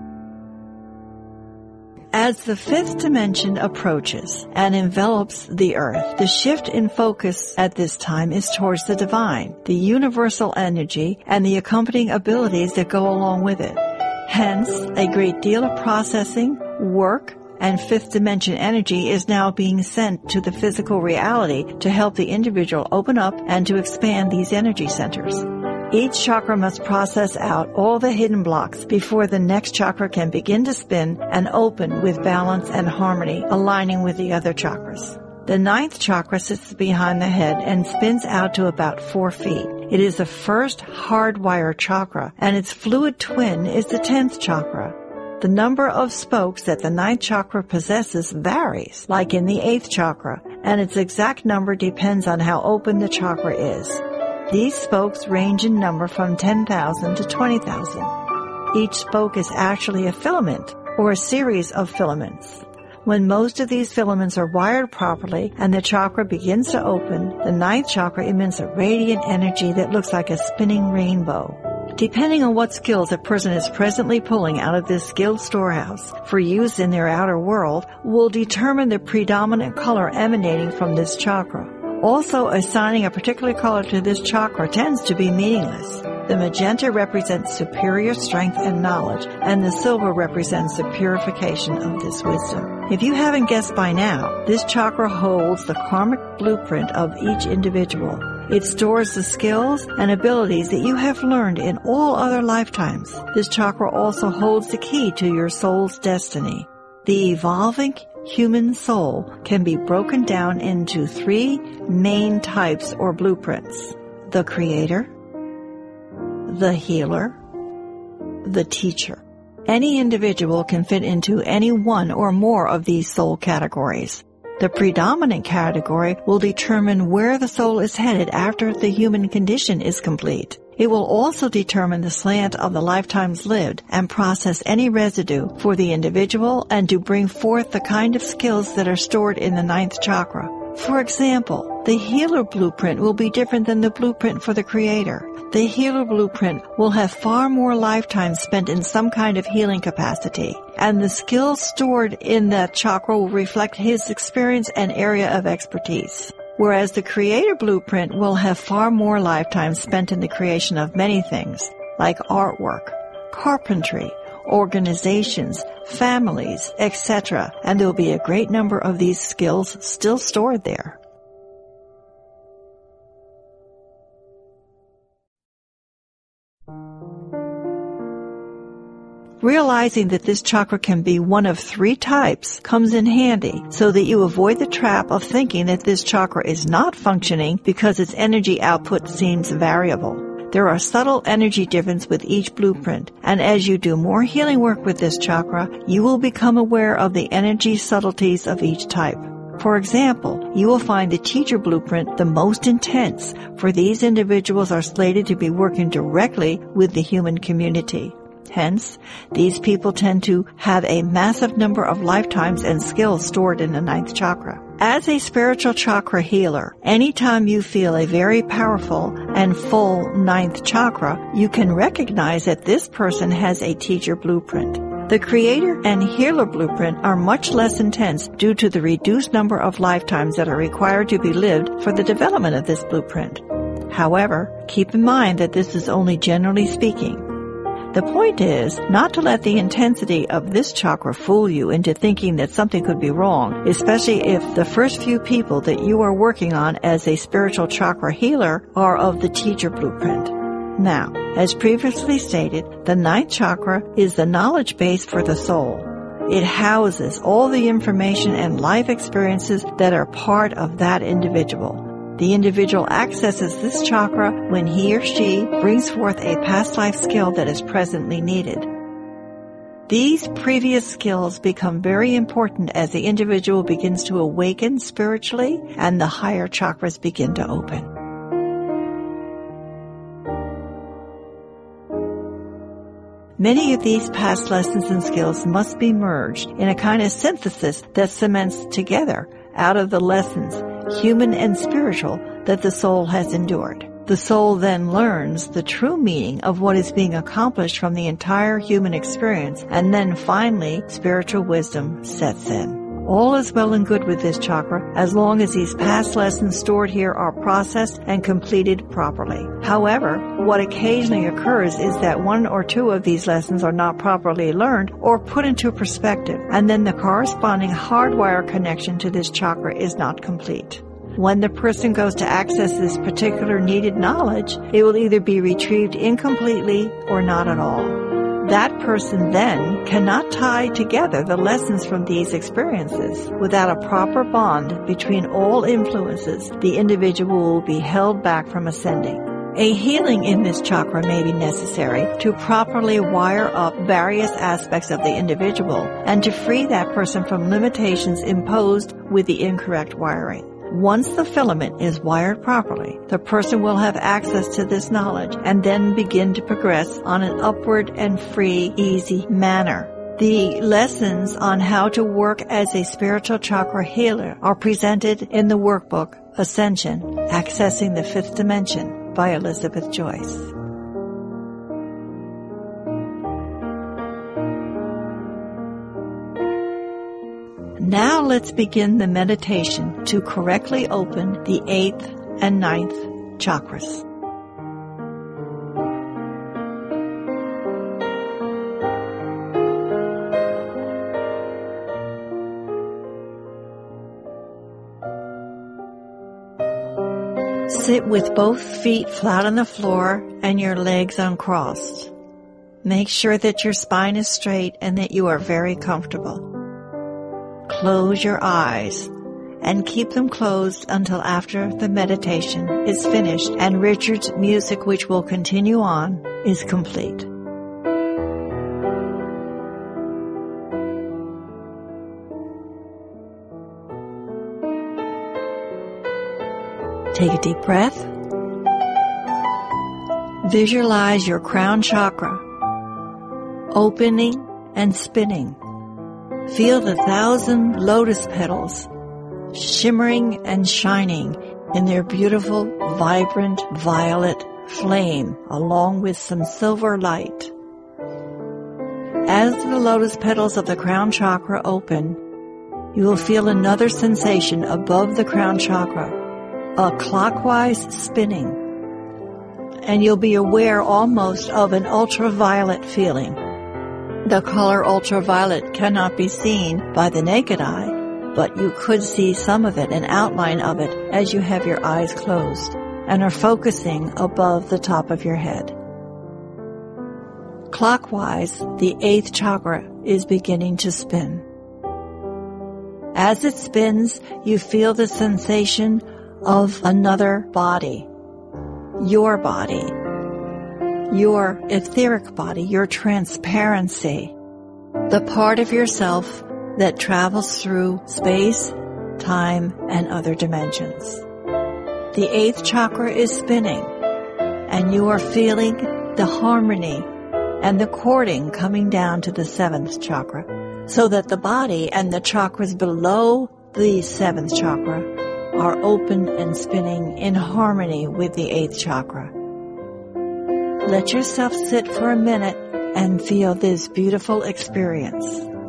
S7: As the fifth dimension approaches and envelops the earth, the shift in focus at this time is towards the divine, the universal energy, and the accompanying abilities that go along with it. Hence, a great deal of processing, work, and fifth dimension energy is now being sent to the physical reality to help the individual open up and to expand these energy centers. Each chakra must process out all the hidden blocks before the next chakra can begin to spin and open with balance and harmony, aligning with the other chakras. The ninth chakra sits behind the head and spins out to about four feet. It is the first hardwire chakra, and its fluid twin is the tenth chakra. The number of spokes that the ninth chakra possesses varies, like in the eighth chakra, and its exact number depends on how open the chakra is. These spokes range in number from ten thousand to twenty thousand. Each spoke is actually a filament, or a series of filaments. When most of these filaments are wired properly and the chakra begins to open, the ninth chakra emits a radiant energy that looks like a spinning rainbow. Depending on what skills a person is presently pulling out of this skilled storehouse for use in their outer world will determine the predominant color emanating from this chakra. Also, assigning a particular color to this chakra tends to be meaningless. The magenta represents superior strength and knowledge, and the silver represents the purification of this wisdom. If you haven't guessed by now, this chakra holds the karmic blueprint of each individual. It stores the skills and abilities that you have learned in all other lifetimes. This chakra also holds the key to your soul's destiny. The evolving human soul can be broken down into three main types or blueprints: the creator, the healer, the teacher. Any individual can fit into any one or more of these soul categories. The predominant category will determine where the soul is headed after the human condition is complete. It will also determine the slant of the lifetimes lived and process any residue for the individual and to bring forth the kind of skills that are stored in the ninth chakra. For example, the healer blueprint will be different than the blueprint for the creator. The healer blueprint will have far more lifetimes spent in some kind of healing capacity, and the skills stored in that chakra will reflect his experience and area of expertise. Whereas the creator blueprint will have far more lifetimes spent in the creation of many things, like artwork, carpentry, organizations, families, et cetera, and there will be a great number of these skills still stored there. Realizing that this chakra can be one of three types comes in handy so that you avoid the trap of thinking that this chakra is not functioning because its energy output seems variable. There are subtle energy differences with each blueprint, and as you do more healing work with this chakra, you will become aware of the energy subtleties of each type. For example, you will find the teacher blueprint the most intense, for these individuals are slated to be working directly with the human community. Hence, these people tend to have a massive number of lifetimes and skills stored in the ninth chakra. As a spiritual chakra healer, anytime you feel a very powerful and full ninth chakra, you can recognize that this person has a teacher blueprint. The creator and healer blueprint are much less intense due to the reduced number of lifetimes that are required to be lived for the development of this blueprint. However, keep in mind that this is only generally speaking. The point is not to let the intensity of this chakra fool you into thinking that something could be wrong, especially if the first few people that you are working on as a spiritual chakra healer are of the teacher blueprint. Now, as previously stated, the ninth chakra is the knowledge base for the soul. It houses all the information and life experiences that are part of that individual. The individual accesses this chakra when he or she brings forth a past life skill that is presently needed. These previous skills become very important as the individual begins to awaken spiritually and the higher chakras begin to open. Many of these past lessons and skills must be merged in a kind of synthesis that cements together out of the lessons, human and spiritual, that the soul has endured. The soul then learns the true meaning of what is being accomplished from the entire human experience, and then finally spiritual wisdom sets in. All is well and good with this chakra as long as these past lessons stored here are processed and completed properly. However, what occasionally occurs is that one or two of these lessons are not properly learned or put into perspective, and then the corresponding hardwire connection to this chakra is not complete. When the person goes to access this particular needed knowledge, it will either be retrieved incompletely or not at all. That person then cannot tie together the lessons from these experiences. Without a proper bond between all influences, the individual will be held back from ascending. A healing in this chakra may be necessary to properly wire up various aspects of the individual and to free that person from limitations imposed with the incorrect wiring. Once the filament is wired properly, the person will have access to this knowledge and then begin to progress on an upward and free, easy manner. The lessons on how to work as a spiritual chakra healer are presented in the workbook Ascension, Accessing the Fifth Dimension by Elizabeth Joyce. Now let's begin the meditation to correctly open the eighth and ninth chakras. Sit with both feet flat on the floor and your legs uncrossed. Make sure that your spine is straight and that you are very comfortable. Close your eyes and keep them closed until after the meditation is finished and Richard's music, which will continue on, is complete. Take a deep breath. Visualize your crown chakra opening and spinning. Feel the thousand lotus petals shimmering and shining in their beautiful, vibrant violet flame along with some silver light. As the lotus petals of the crown chakra open, you will feel another sensation above the crown chakra, a clockwise spinning, and you'll be aware almost of an ultraviolet feeling. The color ultraviolet cannot be seen by the naked eye, but you could see some of it, an outline of it, as you have your eyes closed and are focusing above the top of your head. Clockwise, the eighth chakra is beginning to spin. As it spins, you feel the sensation of another body, your body, your etheric body, your transparency, the part of yourself that travels through space, time, and other dimensions. The eighth chakra is spinning, and you are feeling the harmony and the chording coming down to the seventh chakra, so that the body and the chakras below the seventh chakra are open and spinning in harmony with the eighth chakra. Let yourself sit for a minute and feel this beautiful experience.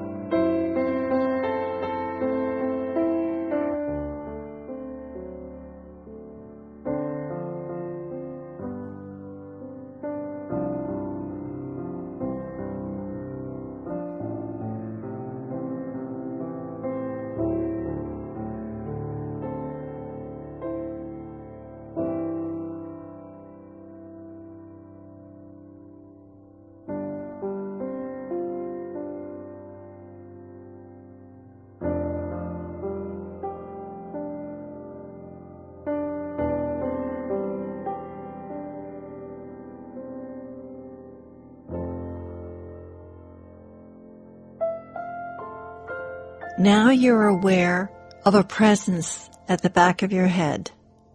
S7: Now you're aware of a presence at the back of your head.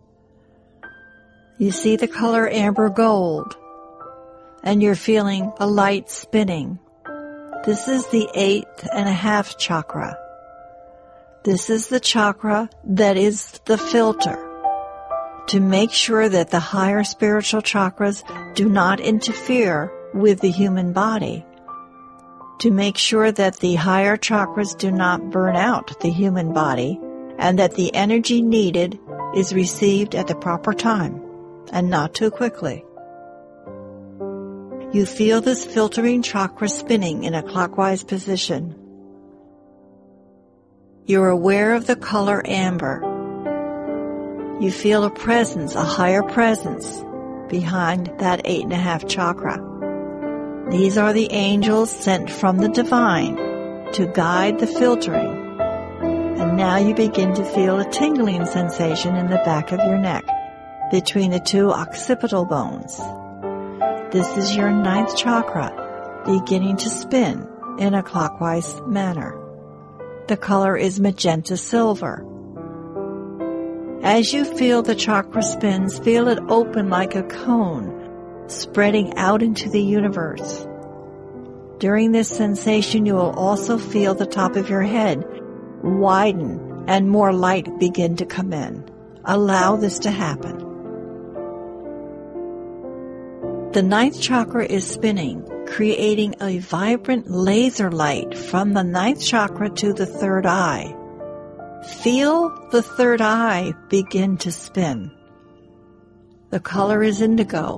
S7: You see the color amber gold, and you're feeling a light spinning. This is the eighth and a half chakra. This is the chakra that is the filter to make sure that the higher spiritual chakras do not interfere with the human body, to make sure that the higher chakras do not burn out the human body, and that the energy needed is received at the proper time and not too quickly. You feel this filtering chakra spinning in a clockwise position. You're aware of the color amber. You feel a presence, a higher presence, behind that eight and a half chakra. These are the angels sent from the divine to guide the filtering. And now you begin to feel a tingling sensation in the back of your neck. between the two occipital bones. This is your ninth chakra, beginning to spin in a clockwise manner. The color is magenta silver. As you feel the chakra spins, feel it open like a cone, spreading out into the universe. During this sensation, you will also feel the top of your head widen and more light begin to come in. Allow this to happen. The ninth chakra is spinning, creating a vibrant laser light from the ninth chakra to the third eye. Feel the third eye begin to spin. The color is indigo.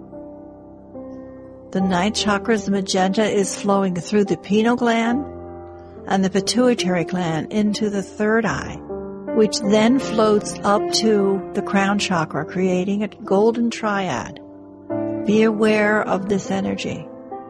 S7: The ninth chakra's magenta is flowing through the pineal gland and the pituitary gland into the third eye, which then floats up to the crown chakra, creating a golden triad. Be aware of this energy.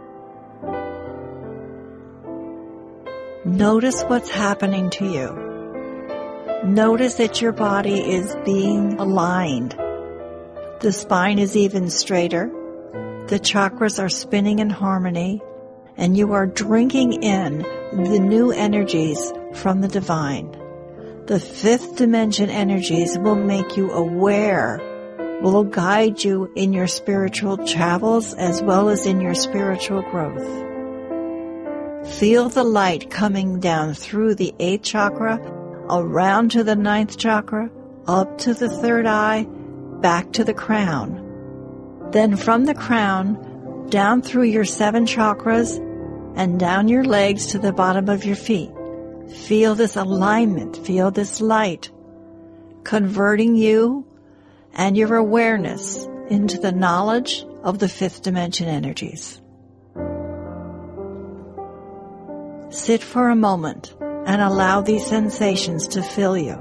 S7: Notice what's happening to you. Notice that your body is being aligned. The spine is even straighter. The chakras are spinning in harmony, and you are drinking in the new energies from the divine. The fifth dimension energies will make you aware, will guide you in your spiritual travels as well as in your spiritual growth. Feel the light coming down through the eighth chakra, around to the ninth chakra, up to the third eye, back to the crown. Then from the crown, down through your seven chakras, and down your legs to the bottom of your feet. Feel this alignment, feel this light, converting you and your awareness into the knowledge of the fifth dimension energies. Sit for a moment and allow these sensations to fill you.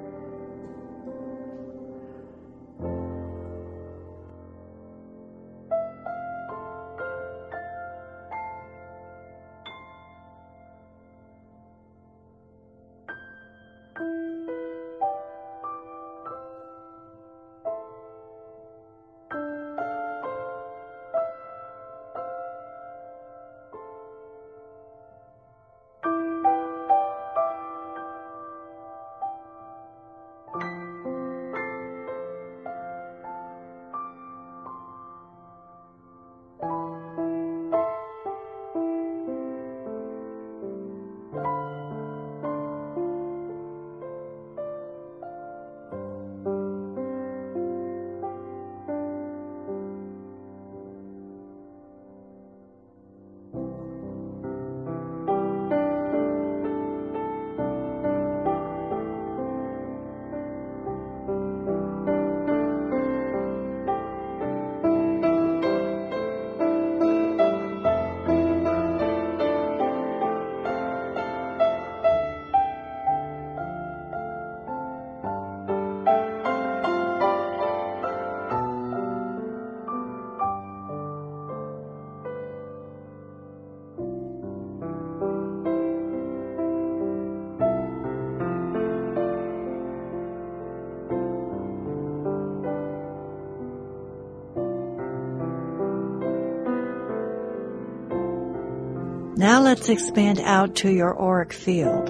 S7: Now let's expand out to your auric field.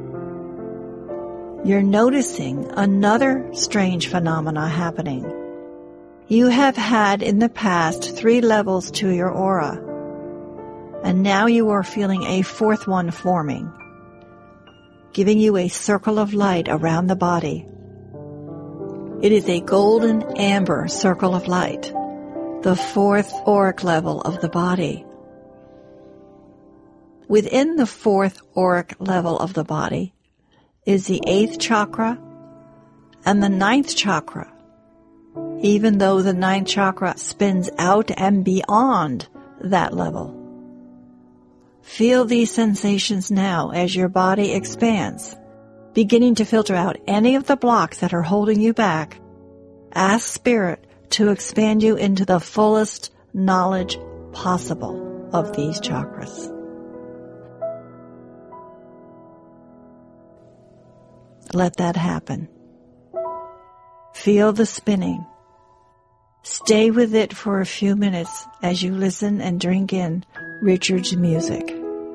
S7: You're noticing another strange phenomena happening. You have had in the past three levels to your aura, and now you are feeling a fourth one forming, giving you a circle of light around the body. It is a golden amber circle of light, the fourth auric level of the body. Within the fourth auric level of the body is the eighth chakra and the ninth chakra, even though the ninth chakra spins out and beyond that level. Feel these sensations now as your body expands, beginning to filter out any of the blocks that are holding you back. Ask Spirit to expand you into the fullest knowledge possible of these chakras. Let that happen. Feel the spinning. Stay with it for a few minutes as you listen and drink in Richard's music.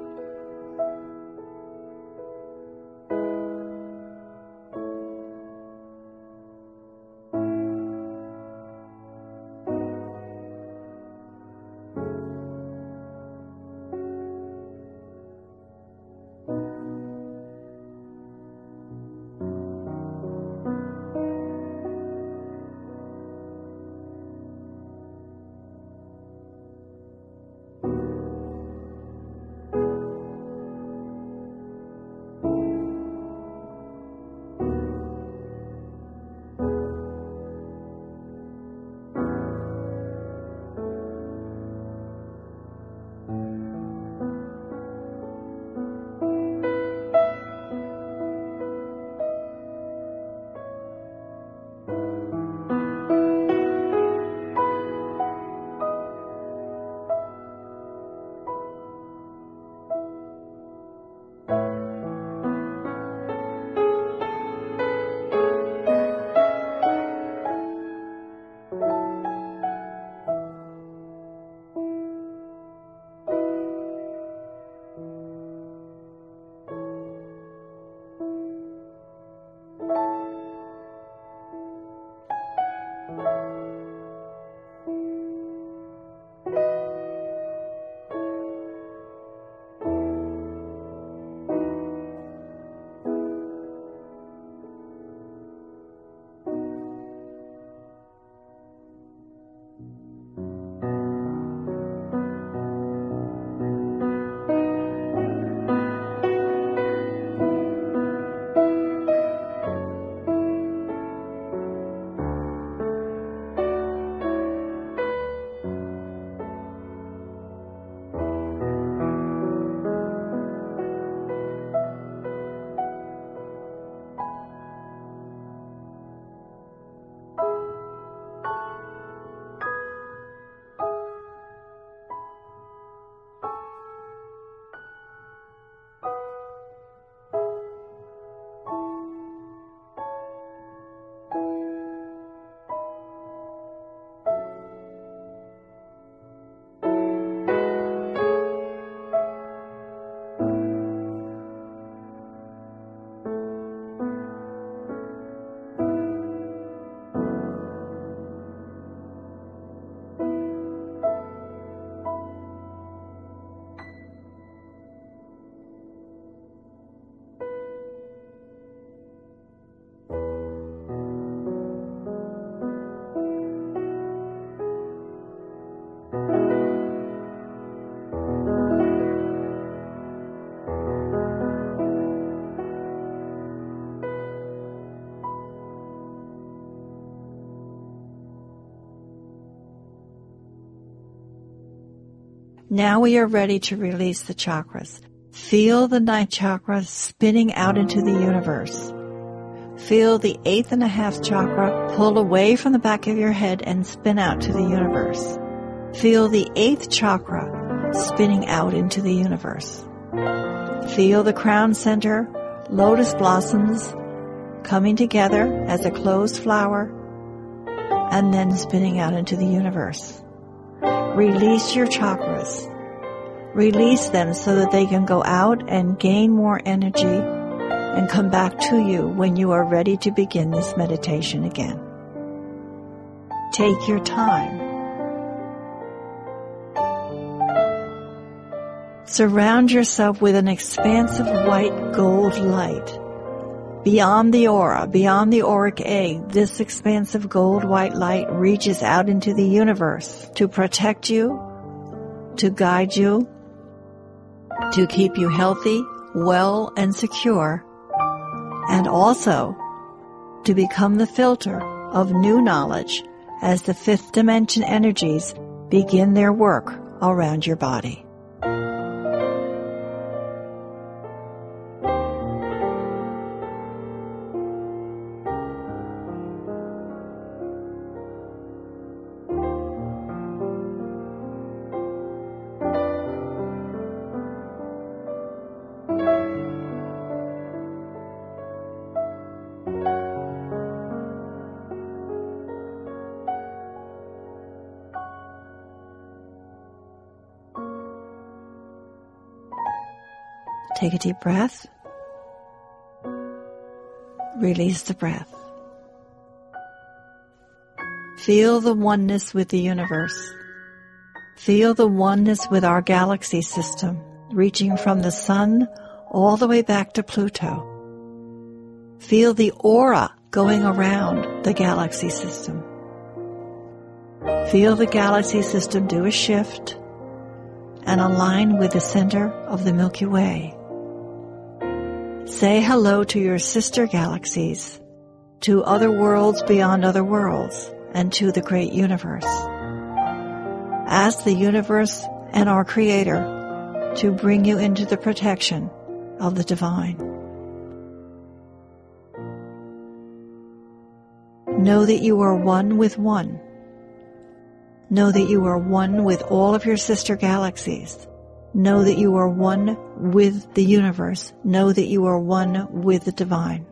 S7: Now we are ready to release the chakras. Feel the ninth chakra spinning out into the universe. Feel the eighth and a half chakra pull away from the back of your head and spin out to the universe. Feel the eighth chakra spinning out into the universe. Feel the crown center, lotus blossoms, coming together as a closed flower, and then spinning out into the universe. Release your chakras. Release them so that they can go out and gain more energy and come back to you when you are ready to begin this meditation again. Take your time. Surround yourself with an expansive white gold light. Beyond the aura, beyond the auric egg, this expansive gold white light reaches out into the universe to protect you, to guide you, to keep you healthy, well, and secure, and also to become the filter of new knowledge as the fifth dimension energies begin their work around your body. Take a deep breath. Release the breath. Feel the oneness with the universe. Feel the oneness with our galaxy system, reaching from the sun all the way back to Pluto. Feel the aura going around the galaxy system. Feel the galaxy system do a shift and align with the center of the Milky Way. Say hello to your sister galaxies, to other worlds beyond other worlds, and to the great universe. Ask the universe and our Creator to bring you into the protection of the divine. Know that you are one with one. Know that you are one with all of your sister galaxies. Know that you are one with the universe. Know that you are one with the divine.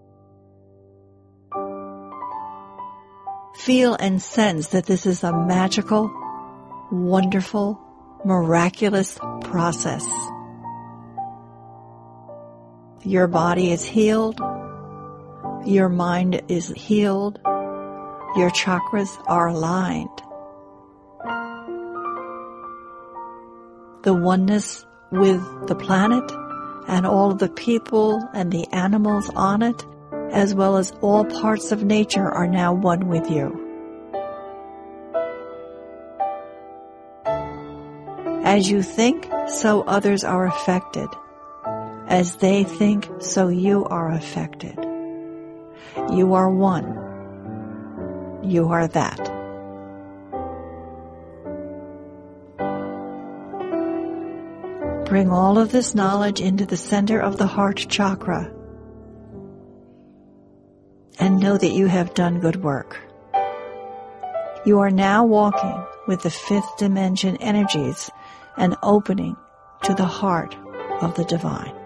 S7: Feel and sense that this is a magical, wonderful, miraculous process. Your body is healed. Your mind is healed. Your chakras are aligned. The oneness with the planet and all of the people and the animals on it, as well as all parts of nature, are now one with you. As you think, so others are affected. As they think, so you are affected. You are one. You are that. Bring all of this knowledge into the center of the heart chakra and know that you have done good work. You are now walking with the fifth dimension energies and opening to the heart of the divine.